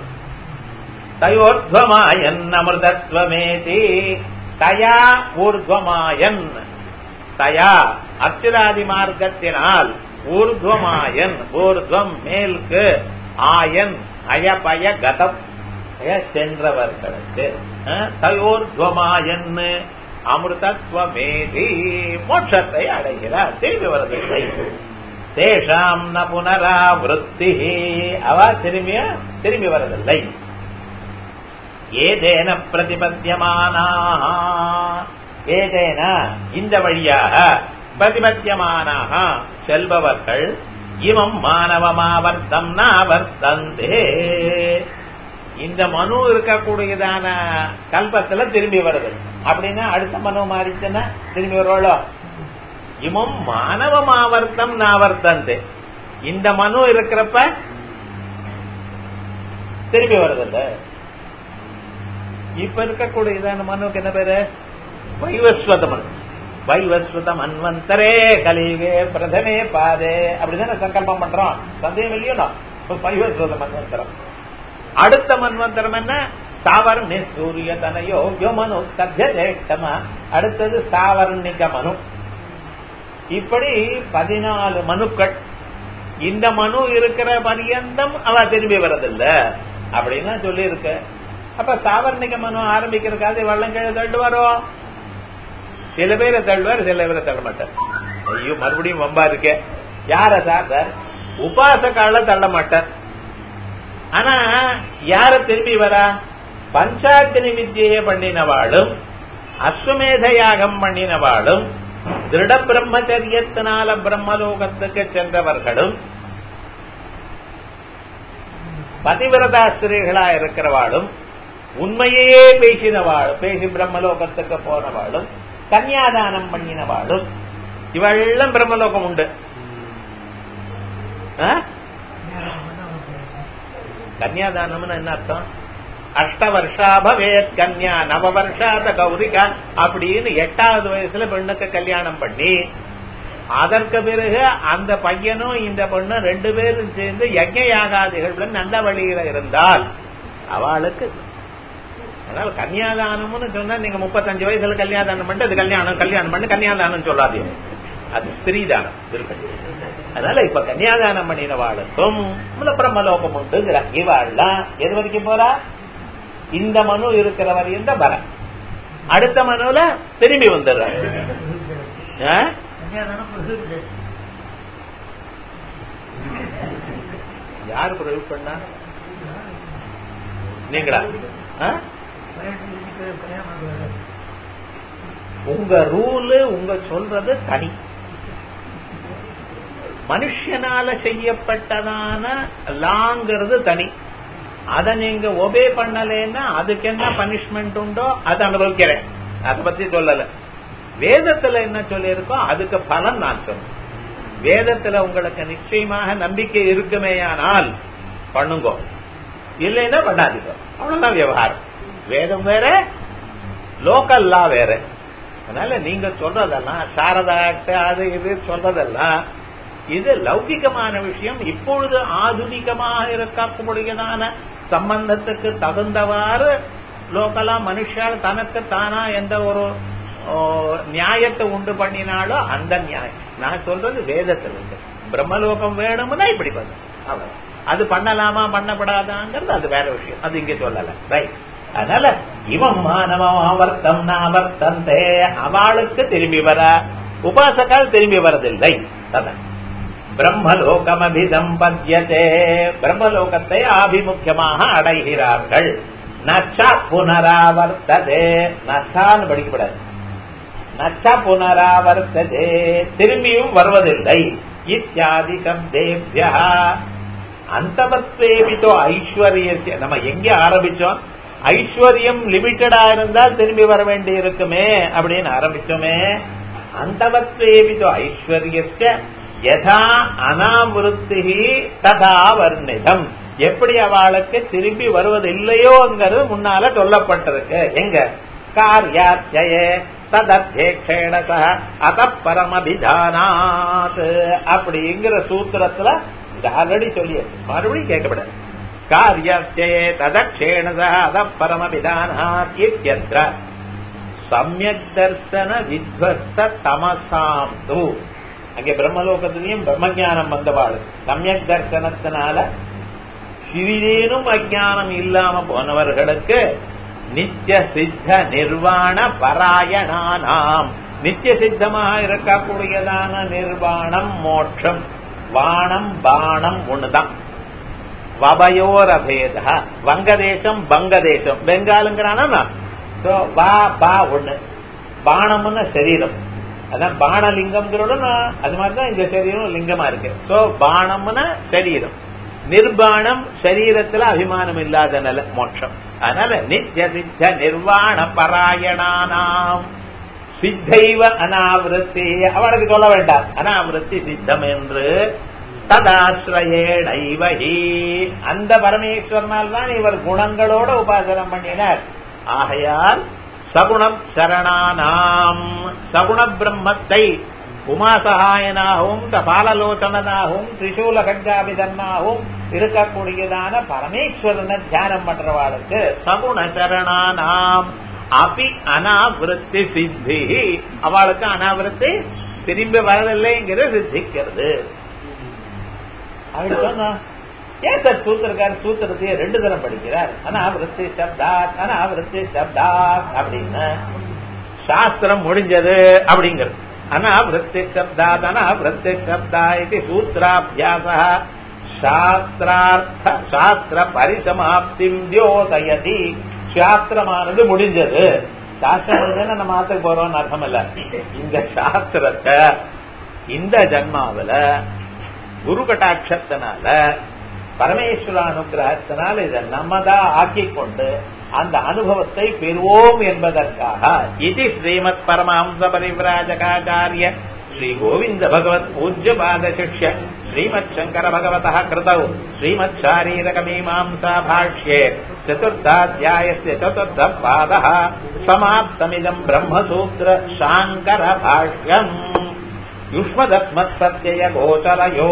தயோர்த்வமாயன் அமிர்தத்வமேதி. தயா ஊர்த்வமாயன், தயா அர்ச்சிராதி மார்க்கத்தினால் ஊர்த்வமாயன், ஊர்த்வம் மேல்க்கு, ஆயன் அயபய கதம் சென்றவர்களுக்கு தயோர்துவமாயன் அமிர்தத்வமேதி மோட்சத்தை அடைகிறார். திரும்பி வரதில்லை. தேஷாம் ந புனராவிருத்தி அவ திரும்பி வரதில்லை. ஏதேன பிரதிபத்தியமானா ஏதேன இந்த வழியாக பிரதிபத்தியமானாக செல்பவர்கள் இவம் மானவமாவர்த்தம் நாவர்த்தந்தே இந்த மனு இருக்கக்கூடியதான கல்பத்துல திரும்பி வருது. அப்படின்னா அடுத்த மனு மாறிச்சுன்னா திரும்பி வருவாளோ? இவம் மானவமாவர்த்தம் நாவர்த்தந்தே இந்த மனு இருக்கிறப்ப திரும்பி வருது. இப்ப இருக்கக்கூடியதான மனுக்கு என்ன பேரு? வைவஸ்வத மனு. வைவஸ்வத மன்வந்தரே கலிவே பிரதமே பாதே அப்படிதானே சங்கல்பம் பண்றோம். சந்தேகம் இல்லையோ? வைவஸ்வத மன்வந்தரம். அடுத்த மன்வந்தரம் என்ன? சாவர்ணி சூரிய தனையோ மனு சத்தியமா. அடுத்தது சாவர்ணிக மனு. இப்படி 14 மனுக்கள். இந்த மனு இருக்கிற பரியந்தம் அவ திரும்பி வரதில்லை அப்படின்னா சொல்லி இருக்க. அப்ப சாவர்ணிக மனு ஆரம்பிக்கிறதுக்காக வெள்ளம் கீழே தள்ளுவாரோ? சில பேரை தள்ளுவார், சில பேரை தள்ள மாட்டார். ஐயோ மறுபடியும் வம்பா இருக்க. யார சார்? உபாசகால தள்ள மாட்டார். ஆனா யார திரும்பி வரா? பஞ்சாக்னி வித்தியை பண்ணினவாளும் அஸ்வமேத யாகம் பண்ணினவாளும் திருட பிரம்மச்சரியத்தினால பிரம்மலோகத்துக்கு சென்றவர்களும் பதிவிரதாஸ்திரிகளா இருக்கிறவாளும் உண்மையே பேசி பிரம்மலோகத்துக்கு போனவாளும் கன்னியாதானம் பண்ணினவாளும் இவெல்லாம் பிரம்மலோகம் உண்டு. கன்னியாதானம்னு என்ன அர்த்தம்? 8 வருஷா பவேத் கன்யா நவவர்ஷாத கௌரிகா அப்படின்னு 8வது வயசுல பெண்ணுக்கு கல்யாணம் பண்ணி அதற்கு பிறகு அந்த பையனும் இந்த பெண்ணும் 2 பேரும் சேர்ந்து யஜ்ஞ யாகாதிகளுடன் நல்ல வழியில இருந்தால் அவளுக்கு. அதனால கன்னியாதானம்னு சொன்னா நீங்க 35 வயசுல கல்யாணம் பண்ணிட்டு அது கல்யாணம் பண்ணி கன்னியாதானம் சொல்லாதீங்க. அது ஸ்திரீதானம் இருக்கு. அதனால இப்ப கன்னியாதானம் பண்ணினவாளுக்கும் பிரம்மலோகம் உண்டுங்கிற இவாள்லாம் எது வரைக்கும் போறா? இந்த மனு இருக்கிற வரையும் தான் வர. அடுத்த மனுல திரும்பி வந்துடுற. யாரு ப்ரொவைட் பண்ணா? நீங்களா? உங்க ரூலு உங்க சொல்றது தனி. மனுஷனால செய்யப்பட்டதான லாங்கிறது தனி. அத நீங்க ஒபே பண்ணலன்னா அதுக்கு என்ன பனிஷ்மெண்ட் உண்டோ அது அனுபவிக்கிறேன். அதை பத்தி சொல்லல. வேதத்துல என்ன சொல்லியிருக்கோ அதுக்கு பலன் நான் சொல்றேன். வேதத்துல உங்களுக்கு நிச்சயமாக நம்பிக்கை இருக்குமேயானால் பண்ணுங்க, இல்லைன்னா பண்ணாதீங்க. அவ்வளவுதான் விவகாரம். வேதம் வேற, லோக்கல் லா வேற. அதனால நீங்க சொல்றதெல்லாம் சாரதா அது இது சொல்றதெல்லாம் இது லௌகிகமான விஷயம். இப்பொழுது ஆதுனிகமாக இருக்கக்கூடியதான சம்பந்தத்துக்கு தகுந்தவாறு லோக்கலா மனுஷால் தனக்கு தானா எந்த ஒரு நியாயத்தை உண்டு பண்ணினாலோ அந்த நியாயம். நான் சொல்றது வேதத்தில் இருக்கு. பிரம்மலோகம் வேணும்னா இப்படி பண்ண, அது பண்ணலாமா பண்ணப்படாதாங்கிறது அது வேற விஷயம். அது இங்க சொல்லல. ரைட். அதனால இவம் மானவர்த்தம் நாவர்த்தந்தே அவளுக்கு திரும்பி வர, உபாசகால் திரும்பி வரதில்லை. பிரம்மலோகம் அபிசம்பத்யதே பிரம்மலோகத்தை ஆபிமுக்கியமாக அடைகிறார்கள். நச்சா புனராவர்த்ததே, நச்சான்னு படிக்கப்படாது, நச்சா புனராவர்த்ததே திரும்பியும் வருவதில்லை. இத்தியாதி சப்தேப்யா அந்தவத்வேபிதோ ஐஸ்வர்யஸ்ய. நம்ம எங்க ஆரம்பிச்சோம்? ஐஸ்வர்யம் லிமிட்டடா இருந்தால் திரும்பி வர வேண்டி இருக்குமே அப்படின்னு ஆரம்பிச்சோமே. அந்தவத்வேபிதோ ஐஸ்வர்யஸ்ய யதா அனாவிருத்தி ததா வர்ணிதம். எப்படி அவளுக்கு திரும்பி வருவதில்லையோங்கிறது முன்னால சொல்லப்பட்டிருக்கு. எங்க? கார்யாத்யே ததத்யேக்ஷேண சஹ அதப் பரமபிதானாத் அப்படிங்கிற சூத்திரத்துல இது ஆல்ரெடி சொல்லியிருக்கு, மறுபடியும் கேட்கப்படாது. கார்யாத்யே ததக்ஷேண சஹ அதப் பரமபிதானாத் இத்யத்ர சம்யக் தர்சன வித்வஸ்த தமசாம் து. அங்கே பிரம்மலோகத்திலையும் பிரம்மஞானம் வந்தவாள் சமயக் தர்சனத்தினால சிறிதேனும் அஜானம் இல்லாம போனவர்களுக்கு நித்திய சித்த நிர்வாண பராயணானாம், நித்திய சித்தமாக இருக்கக்கூடியதான நிர்வாணம் மோட்சம். வாணம் பாணம் ஒண்ணுதான். வபயோரபேத, வங்கதேசம் பங்கதேசம், பெங்காலுங்கிறானா வா பா ஒண்ணு, பாணம்னு சரீரம், அதான் பாணலிங்கம். அது மாதிரிதான் இந்த சரீரம் லிங்கமா இருக்கு. சோ பாணம்னு சரீரம், நிர்வாணம் சரீரத்துல அபிமானம் இல்லாத நிலை மோட்சம். அதனால நித்திய சித்த நிர்வாண பராயணானாம் சித்தைவ அனாவிருத்தி, அவளுக்கு சொல்ல வேண்டாம் அனாவிருத்தி சித்தம் என்று. ததாஸ்ரயேணைவஹி, அந்த பரமேஸ்வரனால் தான் இவர் குணங்களோட உபாசனம் பண்ணினார். ஆகையால் சகுணம் சரணானாம், சகுண பிரம்மத்தை உமாசகாயனாகவும் பாலலோசனாகவும் திரிசூல கங்காபிதன்னாகவும் இருக்கக்கூடியதான பரமேஸ்வரனை தியானம் பண்றவாளுக்கு சகுண சரணானாம் அபி அனாவிருத்தி சித்தி, அவளுக்கு அனாவிருத்தி திரும்பி வரவில்லைங்கிறது சித்திக்கிறது. ஏன் சார் சூத்திரக்கார சூத்திரத்தையே 2 தரம் படிக்கிறார்? அனாவிருத்தி சப்தாத் அனாவிருத்தி சப்தாத் அப்படின்னு சாஸ்திரம் முடிஞ்சது அப்படிங்கிறது. அனாவிருத்தி சப்தாத் அனாவிருத்தி சப்தா இது சூத்திராபியாச சாஸ்திரார்த்த சாஸ்திர பரிசமாப்திம் தியோதயதி. சாஸ்திரமானது முடிஞ்சது. சாஸ்திரம் முடிஞ்சதுன்னா நம்ம ஆத்துக்கு போறோம்னு அர்த்தம் இல்ல. இந்த சாஸ்திரத்தை இந்த ஜன்மாவில குரு கட்டாட்சத்தினால பரமேஸ்வர அனுகிரகத்தினால் இதை நம்மதான் ஆக்கிக் கொண்டு அந்த அனுபவத்தை பெறுவோம் என்பதற்காக இது ஸ்ரீமத் பரமஹம்ச பரிவ்ராஜகாச்சாரிய ஸ்ரீ கோவிந்த பகவத் பூஜ்ய பாத சிஷ்ய ஸ்ரீமத் சங்கர பகவதः கிருதௌ ஸ்ரீமத் சாரீரக மீமாம்சா பாஷ்யே சதுர்த்தாத்யாயஸ்ய சதுர்த்த பாதः சமாப்தமிதம் பிரம்மசூத்திர சாங்கர பாஷ்யம் யுஷ்மதஸ்மத் சத்யய கோச்சரயோ.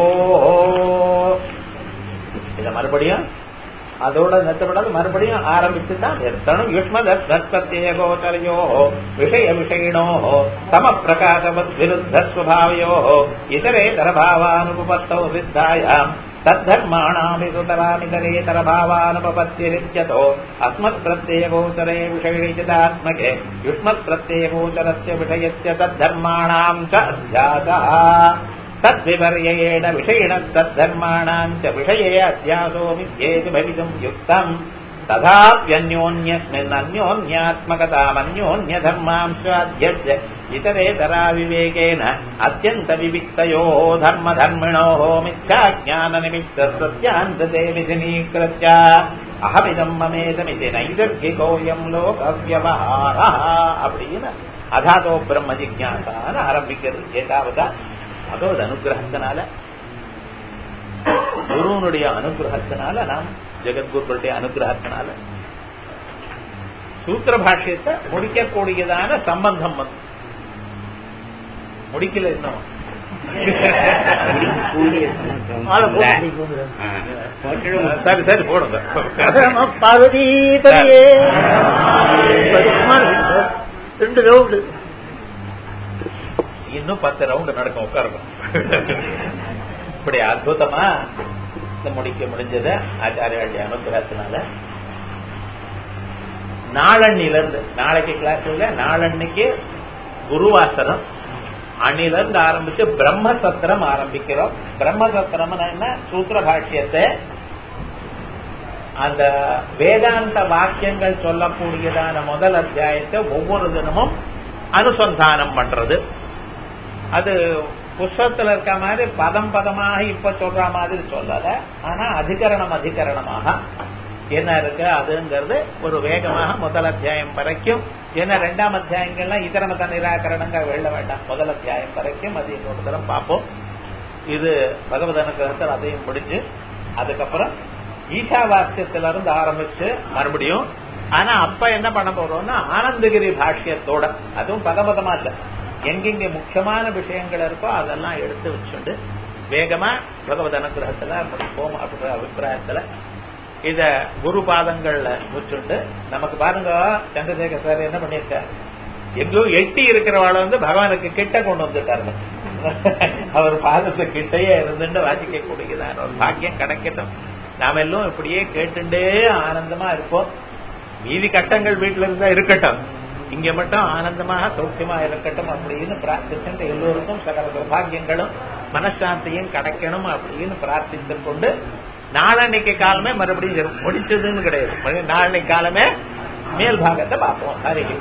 இத மறுபடியும் அதோட நிறுத்தப்படாது, மறுபடியும் ஆரம்பிச்சுதான் நிறுத்தணும். யுஷ்மதஸ்மத் சத்யய கோச்சரயோ விஷய விஷயினோ சம பிரகாசவத் விருத்த ஸ்வபாவயோ இதரேதர பாவானுபபத்தௌ சித்தாயாம் தத்தர்மாணாமிதராமிதரேதர பாவானுபபத்திரித்யதோ அஸ்மத் பிரத்யய கோச்சரே விஷயிதாத்மகே யுஷ்மத் பிரத்யய கோச்சரஸ்ய விஷயஸ்ய தத்தர்மாணாம் ச அத்யாசः தத்விபர்யேண விஷயிண தத்தர்மாணாம் ச விஷயே அத்யாசோ மித்யேதி பவிதும் யுக்தம் ததாப்யன்யோன்யஸ்மின் அன்யோன்யாத்மகதாமன்யோன்ய தர்மாம்ஸ்வாத்யஜ்ய இதரேதரா விவேகேன அத்யந்த விவிக்தயோ தர்ம தர்மிணோ மித்யா ஞான நிமித்த சத்யாந்ததே விதினீக்ருத்ய அஹமிதம் மமேதமிதி நைதர்கிகோயம் லோக வியவஹாரஹ அப்படின்னு அதாதோ பிரம்ம ஜிக்ஞாசான்னு ஆரம்பிக்கிறது. ஏதாவதா பகவத் அனுகிரகத்தினால குருவனுடைய அனுகிரகத்தினால நாம் ஜெகத்குருடைய அனுகிரகத்தினால சூத்திர பாஷ்யத்தை முடிக்கக்கூடியதான சம்பந்தம் வந்து முடிக்கல இன்னும் சரி சரி போடுங்க. ரெண்டு ரவுண்டு இன்னும் 10 ரவுண்டு நடக்கும். உட்காருங்க. இப்படி அற்புதமா முடிக்க முடிஞ்சது ஆச்சாரிய அனுகிரகத்தினால. நாளன்னிலிருந்து நாளைக்கு கிளாஸ் இல்ல, நாளன்னைக்கு குருவாசனம் அன்னிலிருந்து ஆரம்பிச்சு பிரம்மசத்திரம் ஆரம்பிக்கிறோம். பிரம்மசத்திரம் என்ன? சூத்திர பாஷ்யத்தை அந்த வேதாந்த வாக்கியங்கள் சொல்லக்கூடியதான முதல் அத்தியாயத்தை ஒவ்வொரு தினமும் அனுசந்தானம் பண்றது. அது புஸ்தகத்தில் இருக்க மாதிரி பதம் பதமாக இப்ப சொல்ற மாதிரி சொல்லல. ஆனா அதிகரணமாக என்ன இருக்கு அதுங்கிறது ஒரு வேகமாக முதல் அத்தியாயம் வரைக்கும். ஏன்னா 2ஆம் அத்தியாயங்கள்லாம் இதர மத நிராகரணங்கள் வெல்ல வேண்டாம். முதல் அத்தியாயம் வரைக்கும் அது இன்னொரு தரம் பார்ப்போம். இது பகவத் அனுகிரகத்தில் அதையும் முடிஞ்சு அதுக்கப்புறம் ஈஷா வாக்கியத்திலிருந்து ஆரம்பிச்சு மறுபடியும். ஆனா அப்ப என்ன பண்ண போறோம்னா ஆனந்தகிரி பாஷ்யத்தோட, அதுவும் பதபதமா இல்ல, எங்கெங்க முக்கியமான விஷயங்கள் இருக்கோ அதெல்லாம் எடுத்து வச்சுட்டு வேகமா பகவத் அனுகிரகத்துல போம் அப்படின்ற அபிப்பிராயத்துல இத குரு பாதங்கள்ல முடிச்சுட்டு நமக்கு பாருங்க. சந்திரசேகர் சார் என்ன பண்ணிருக்காரு, எங்கோ எட்டி இருக்கிறவாள வந்து பகவானுக்கு கிட்ட கொண்டு வந்துட்டாரு. அவர் பாதத்தை கிட்டையே இருந்துட்டு வாசிக்க கூடியதான ஒரு பாக்கியம் கிடைக்கட்டும். நாம எல்லாம் இப்படியே கேட்டுட்டே ஆனந்தமா இருப்போம். மீதி கட்டங்கள் வீட்டுல இருந்தா இருக்கட்டும், இங்க மட்டும் ஆனந்தமாக சௌக்கியமா இருக்கட்டும் அப்படின்னு பிரார்த்திச்சு எல்லோருக்கும் சகல சௌபாகியங்களும் மனசாந்தியும் கிடைக்கணும் அப்படின்னு பிரார்த்தித்துக் கொண்டு நாளன்னைக்கு காலமே மறுபடியும் முடிச்சதுன்னு கிடையாது. நாளன்னைக்கு காலமே மேல் பாகத்தை பார்ப்போம். ஹரி